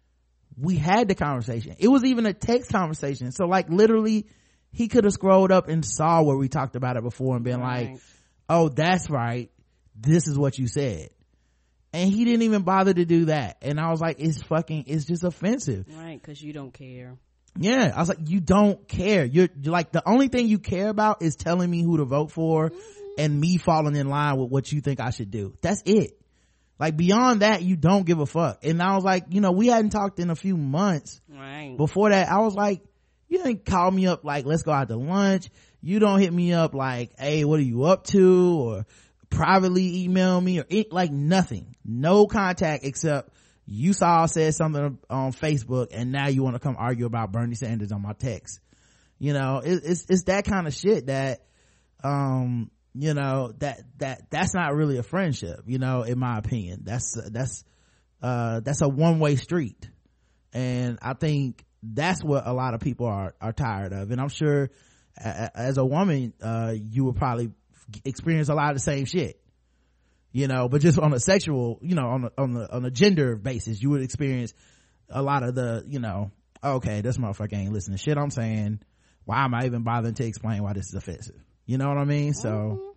we had the conversation. It was even a text conversation. So like literally he could have scrolled up and saw where we talked about it before and been right. like, oh, that's right. This is what you said. And he didn't even bother to do that. And I was like, it's fucking, it's just offensive. Right. Cause you don't care. Yeah. I was like, you don't care. You're, you're like, the only thing you care about is telling me who to vote for. Mm-hmm. And me falling in line with what you think I should do. That's it. Like beyond that, you don't give a fuck. And I was like, you know, we hadn't talked in a few months. Right. Before that, I was like, you didn't call me up like, let's go out to lunch. You don't hit me up like, hey, what are you up to? Or privately email me or it, like nothing. No contact except you saw I said something on Facebook and now you want to come argue about Bernie Sanders on my text. You know, it, it's, it's that kind of shit that, um, you know, that that that's not really a friendship, you know, in my opinion. That's that's uh that's a one-way street, and I think that's what a lot of people are are tired of. And I'm sure a, as a woman uh you would probably experience a lot of the same shit, you know, but just on a sexual, you know, on a, on the on a gender basis, you would experience a lot of the, you know, okay, this motherfucker ain't listening to shit I'm saying, why am I even bothering to explain why this is offensive? You know what I mean? So,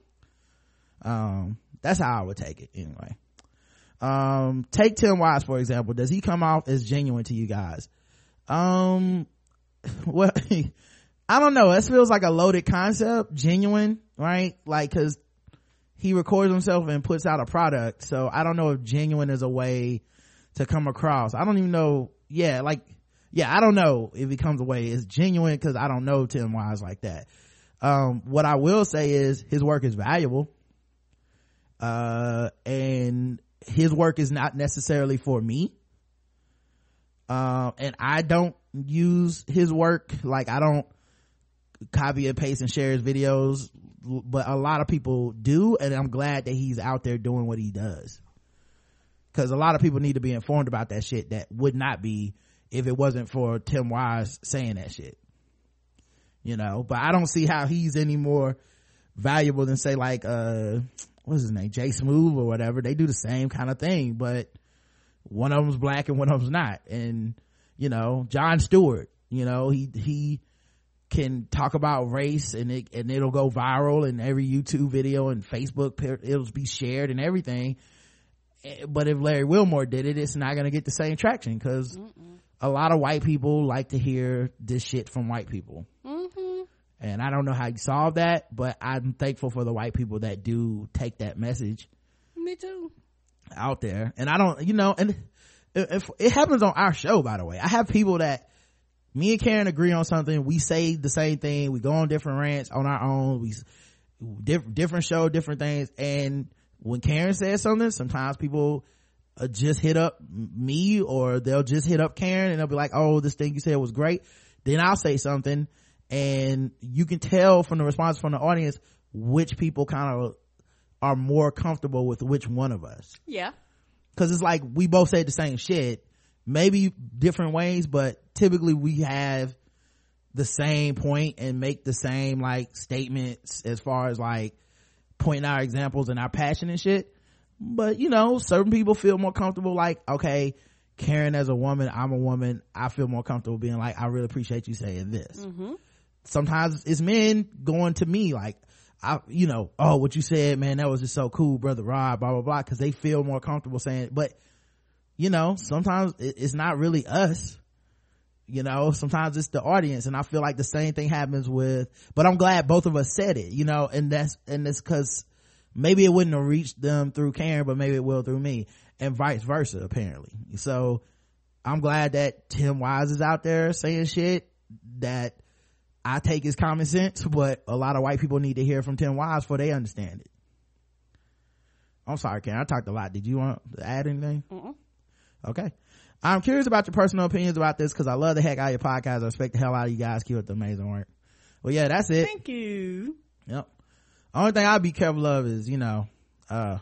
um, that's how I would take it anyway. Um, take Tim Wise, for example. Does he come off as genuine to you guys? Um, well, I don't know. This feels like a loaded concept, genuine, right? Like, cause he records himself and puts out a product. So I don't know if genuine is a way to come across. I don't even know. Yeah. Like, yeah, I don't know if he comes away as genuine cause I don't know Tim Wise like that. Um, what I will say is his work is valuable. Uh, and his work is not necessarily for me. Um, and I don't use his work. Like I don't copy and paste and share his videos, but a lot of people do. And I'm glad that he's out there doing what he does. Cause a lot of people need to be informed about that shit that would not be if it wasn't for Tim Wise saying that shit. You know, but I don't see how he's any more valuable than say like uh what's his name, Jay Smooth or whatever. They do the same kind of thing, but one of them's black and one of them's not. And you know, Jon Stewart, you know, he he can talk about race and it and it'll go viral in every YouTube video and Facebook, it'll be shared and everything. But if Larry Wilmore did it, it's not going to get the same traction because a lot of white people like to hear this shit from white people. Mm-hmm. And I don't know how you solve that, but I'm thankful for the white people that do take that message. Me too. Out there. And I don't, you know, and if it happens on our show, by the way, I have people that me and Karen agree on something, we say the same thing, we go on different rants on our own, we diff, different show, different things, and when Karen says something, sometimes people uh, just hit up me or they'll just hit up Karen and they'll be like, oh, this thing you said was great. Then I'll say something and you can tell from the response from the audience which people kind of are more comfortable with which one of us. Yeah. Cause it's like we both say the same shit, maybe different ways, but typically we have the same point and make the same like statements as far as like pointing our examples and our passion and shit. But you know, certain people feel more comfortable like, okay, Karen as a woman, I'm a woman, I feel more comfortable being like, I really appreciate you saying this. Mm-hmm. Sometimes it's men going to me like, I, you know, oh, what you said, man, that was just so cool, brother Rob, blah, blah, blah, because they feel more comfortable saying it. But, you know, sometimes it, it's not really us. You know, sometimes it's the audience, and I feel like the same thing happens with, but I'm glad both of us said it, you know, and that's, and it's because maybe it wouldn't have reached them through Karen, but maybe it will through me, and vice versa, apparently. So, I'm glad that Tim Wise is out there saying shit that I take as common sense, but a lot of white people need to hear from Tim Wise before they understand it. I'm sorry, Karen, I talked a lot. Did you want to add anything? Mm-mm. Okay. I'm curious about your personal opinions about this because I love the heck out of your podcast. I respect the hell out of you guys. Keep up the amazing work. Well, yeah, that's it. Thank you. Yep. Only thing I'd be careful of is, you know, uh,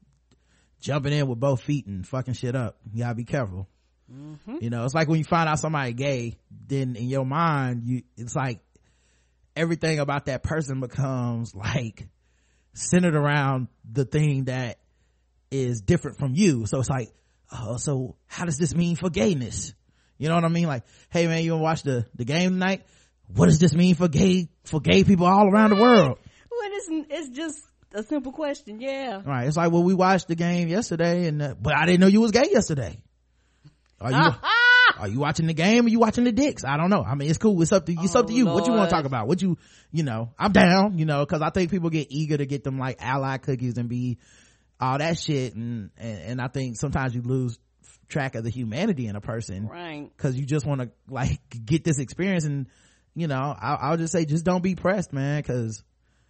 jumping in with both feet and fucking shit up. You gotta be careful. Mm-hmm. You know, it's like when you find out somebody gay, then in your mind, you, it's like everything about that person becomes like centered around the thing that is different from you. So it's like, oh, so how does this mean for gayness? You know what I mean? Like, hey man, you wanna watch the, the game tonight? What does this mean for gay, for gay people all around the world? Well, it's, it's just a simple question. Yeah. Right. It's like, well, we watched the game yesterday and, uh, but I didn't know you was gay yesterday. Are you, are you watching the game or you watching the dicks? I don't know. I mean, it's cool. It's up to, it's oh, up to you. Lord. What you want to talk about? What you, you know, I'm down, you know, cause I think people get eager to get them like ally cookies and be all that shit. And, and, and I think sometimes you lose track of the humanity in a person. Right. Cause you just want to like get this experience. And, you know, I'll, I'll just say, just don't be pressed, man. Cause,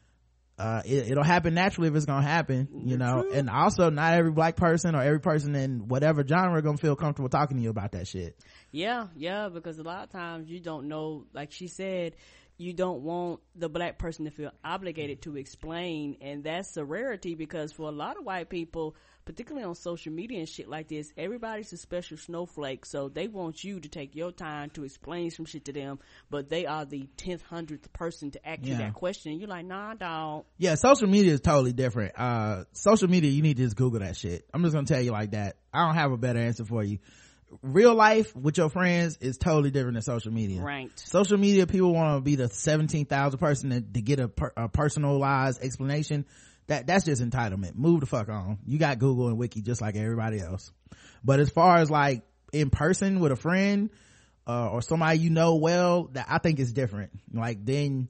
uh, it, it'll happen naturally if it's gonna happen, you know. True. And also not every black person or every person in whatever genre gonna feel comfortable talking to you about that shit. Yeah, yeah, because a lot of times you don't know, like she said, you don't want the black person to feel obligated to explain, and that's a rarity because for a lot of white people, particularly on social media and shit like this, everybody's a special snowflake, so they want you to take your time to explain some shit to them, but they are the tenth, hundredth person to ask yeah. you that question, and you're like, nah, dog. Yeah, social media is totally different. Uh, social media, you need to just Google that shit. I'm just gonna tell you like that. I don't have a better answer for you. Real life with your friends is totally different than social media. Right. Social media, people want to be the seventeen thousand person to, to get a, per, a personalized explanation. That that's just entitlement. Move the fuck on. You got Google and Wiki just like everybody else. But as far as like in person with a friend uh, or somebody you know well, that I think it's different. Like then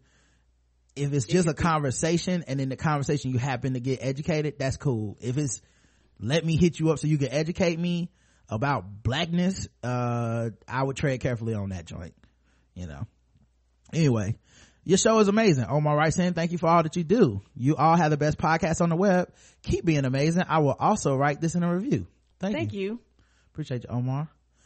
if it's just a conversation and in the conversation you happen to get educated, that's cool. If it's let me hit you up so you can educate me about blackness, uh I would tread carefully on that joint, you know. Anyway, your show is amazing. Omar writes in, thank you for all that you do. You all have the best podcast on the web. Keep being amazing. I will also write this in a review. Thank, thank you. you appreciate you, Omar.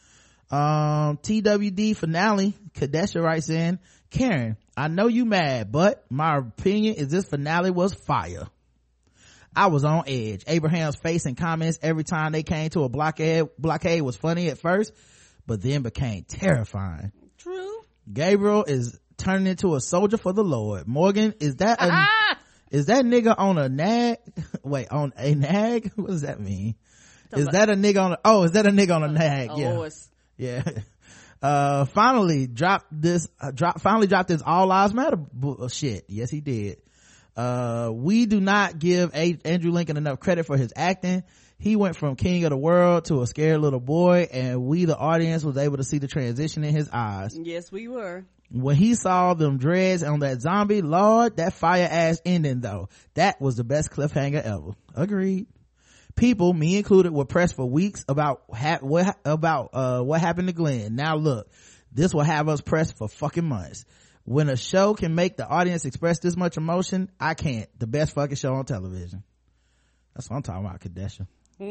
um T W D finale, Kadesha writes in, Karen, I know you mad, but my opinion is this finale was fire. I was on edge. Abraham's face and comments every time they came to a blockade blockade was funny at first, but then became terrifying. True. Gabriel is turning into a soldier for the Lord. Morgan, is that a is that nigga on a nag? Wait, on a nag? What does that mean? Is that a nigga on a, oh, is that a nigga on a nag? A yeah. horse. Yeah. uh finally dropped this uh, drop finally dropped this all lives matter bullshit. Yes, he did. Uh we do not give a- Andrew Lincoln enough credit for his acting. He went from king of the world to a scared little boy, and we the audience was able to see the transition in his eyes. Yes, we were. When he saw them dreads on that zombie, Lord, that fire ass ending though, that was the best cliffhanger ever. Agreed. People, me included, were pressed for weeks about ha- what about uh what happened to Glenn. Now look, this will have us pressed for fucking months. When a show can make the audience express this much emotion, I can't. The best fucking show on television. That's what I'm talking about, Kadesha.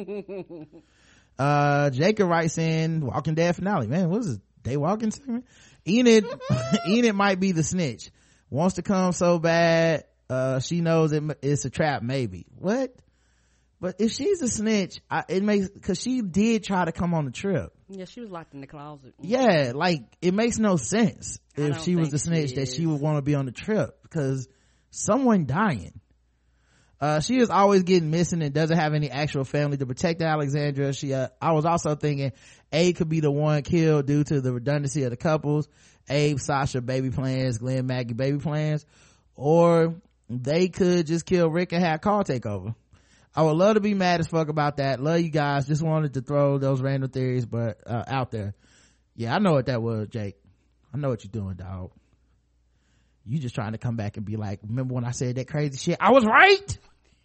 uh Jacob writes in, Walking Dead finale. Man, what is this, Day Walking segment? Enid Enid might be the snitch. Wants to come so bad, uh she knows it, it's a trap. Maybe. What? But if she's a snitch, I, it makes, cause she did try to come on the trip. Yeah, she was locked in the closet. Yeah, like it makes no sense I if don't she was think the snitch she that is. she would want to be on the trip, because someone dying. Uh, she is always getting missing and doesn't have any actual family to protect Alexandra. She, uh, I was also thinking Abe could be the one killed due to the redundancy of the couples. Abe, Sasha, baby plans, Glenn, Maggie, baby plans. Or they could just kill Rick and have Carl take over. I would love to be mad as fuck about that. Love you guys. Just wanted to throw those random theories, but, uh, out there. Yeah, I know what that was, Jake. I know what you're doing, dog. You just trying to come back and be like, remember when I said that crazy shit? I was right.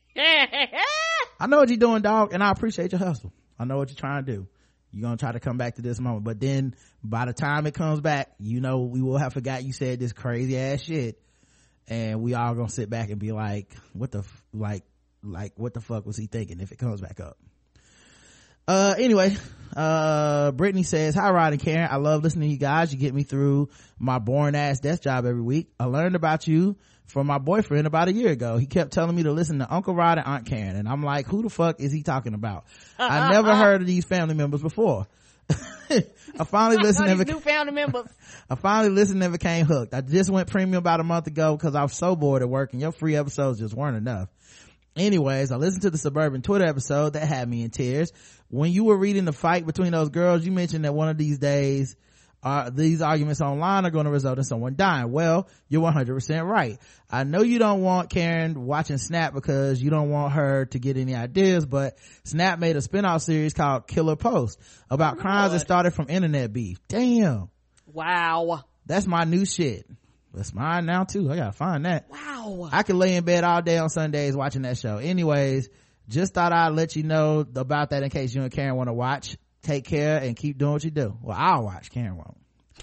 I know what you're doing, dog, and I appreciate your hustle. I know what you're trying to do. You're gonna try to come back to this moment, but then by the time it comes back, you know we will have forgot you said this crazy ass shit, and we all gonna sit back and be like, what the f- like like what the fuck was he thinking if it comes back up? Uh anyway, uh Brittany says, hi Rod and Karen, I love listening to you guys. You get me through my boring ass desk job every week. I learned about you from my boyfriend about a year ago. He kept telling me to listen to Uncle Rod and Aunt Karen, and I'm like, who the fuck is he talking about? I never heard of these family members before. I finally listened and These beca- new family members. I finally listened and became hooked. I just went premium about a month ago because I was so bored at work and your free episodes just weren't enough. Anyways, I listened to the Suburban Twitter episode that had me in tears. When you were reading the fight between those girls, you mentioned that one of these days uh these arguments online are going to result in someone dying. Well, you're one hundred percent right. I know you don't want Karen watching Snap because you don't want her to get any ideas, but Snap made a spin-off series called Killer Post about Oh, crimes that Lord. started from internet beef. Damn, Wow. that's my new shit. That's mine now too. I gotta find that. Wow. I could lay in bed all day on Sundays watching that show. Anyways, just thought I'd let you know about that in case you and Karen want to watch. Take care and keep doing what you do. Well, I'll watch. Karen won't.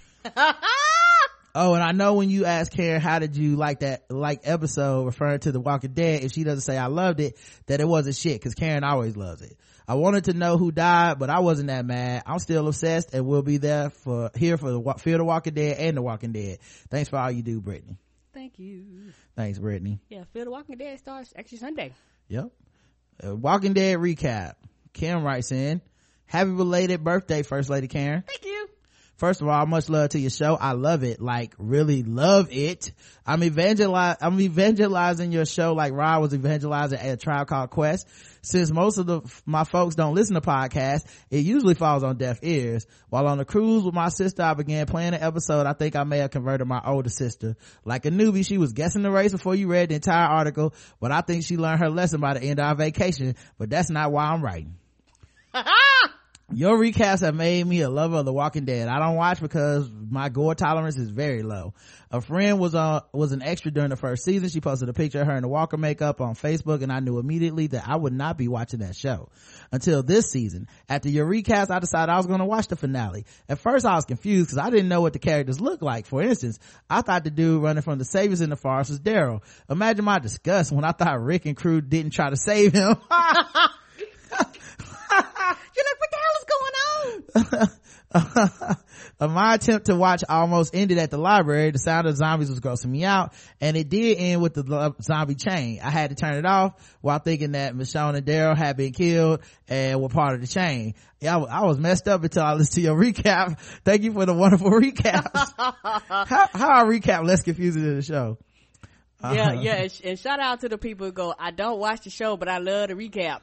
Oh, and I know when you ask Karen, how did you like that, like episode referring to The Walking Dead, if she doesn't say I loved it, that it wasn't shit, because Karen always loves it. I wanted to know who died, but I wasn't that mad. I'm still obsessed and we'll be there for, here for the Fear the Walking Dead and The Walking Dead. Thanks for all you do, Brittany. Thank you. Thanks, Brittany. Yeah, Fear the Walking Dead starts actually Sunday. Yep. Uh, Walking Dead recap. Kim writes in, happy belated birthday, First Lady Karen. Thank you. First of all, much love to your show. I love it. Like, really love it. I'm evangelize, I'm evangelizing your show like Rod was evangelizing at a Tribe Called Quest. Since most of the, my folks don't listen to podcasts, it usually falls on deaf ears. While on a cruise with my sister, I began playing an episode. I think I may have converted my older sister. Like a newbie, she was guessing the race before you read the entire article, but I think she learned her lesson by the end of our vacation, but that's not why I'm writing. Your recaps have made me a lover of The Walking Dead. I don't watch because my gore tolerance is very low. A friend was on was an extra during the first season. She posted a picture of her in the Walker makeup on Facebook, and I knew immediately that I would not be watching that show until this season. After your recaps, I decided I was going to watch the finale. At first I was confused because I didn't know what the characters looked like. For instance, I thought the dude running from the saviors in the forest was Daryl. Imagine my disgust when I thought Rick and crew didn't try to save him. You're like, what the hell is going on? Uh, my attempt to watch almost ended at the library. The sound of zombies was grossing me out, and it did end with the lo- zombie chain. I had to turn it off while thinking that Michonne and Daryl had been killed and were part of the chain. Yeah, I, w- I was messed up until I listened to your recap. Thank you for the wonderful recaps. how, how are recap less confusing than the show? Yeah, Uh-huh. yeah, and, sh- and shout out to the people who go, I don't watch the show, but I love the recaps.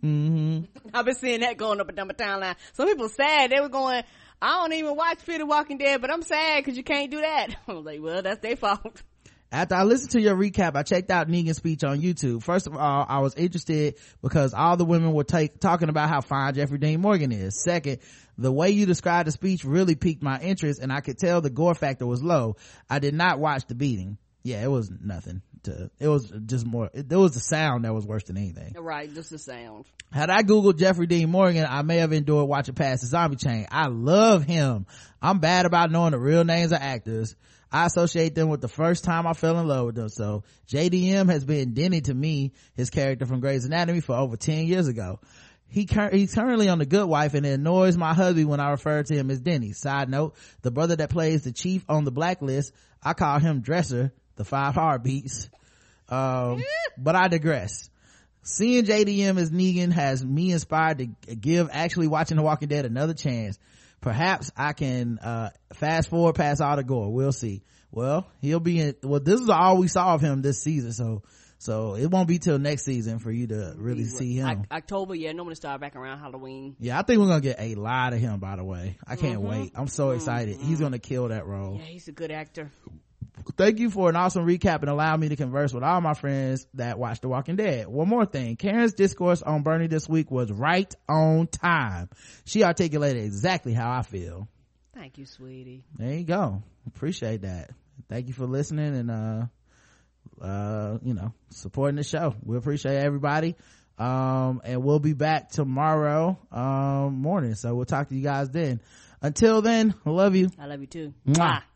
Mm-hmm. I've been seeing that going up and down my timeline. Some people sad. They were going, I don't even watch Fear the Walking Dead, but I'm sad because you can't do that. I was like, well, that's their fault. After I listened to your recap, I checked out Negan's speech on YouTube. First of all, I was interested because all the women were take, talking about how fine Jeffrey Dean Morgan is. Second, the way you described the speech really piqued my interest, and I could tell the gore factor was low. I did not watch the beating. Yeah, it was nothing to, it was just more, it, it was the sound that was worse than anything. Right, just the sound. Had I Googled Jeffrey Dean Morgan, I may have endured watching past the Zombie Chain. I love him. I'm bad about knowing the real names of actors. I associate them with the first time I fell in love with them. So J D M has been Denny to me, his character from Grey's Anatomy, for over ten years ago. He cur- he's currently on The Good Wife, and it annoys my hubby when I refer to him as Denny. Side note, the brother that plays the chief on The Blacklist, I call him Dresser, the Five Heartbeats. Um, but I digress. Seeing J D M as Negan has me inspired to give actually watching The Walking Dead another chance. Perhaps I can uh fast forward past all the gore. We'll see. Well, he'll be in, well, this is all we saw of him this season, so so it won't be till next season for you to really see him. I, October, yeah, normally start back around Halloween. Yeah, I think we're gonna get a lot of him, by the way. I can't mm-hmm. wait. I'm so excited. Mm-hmm. He's gonna kill that role. Yeah, he's a good actor. Thank you for an awesome recap and allowing me to converse with all my friends that watch The Walking Dead. One more thing. Karen's discourse on Bernie this week was right on time. She articulated exactly how I feel. Thank you, sweetie. There you go. Appreciate that. Thank you for listening and, uh, uh, you know, supporting the show. We appreciate everybody. Um, and we'll be back tomorrow, um, morning. So we'll talk to you guys then. Until then, I love you. I love you too. Mwah. Mwah.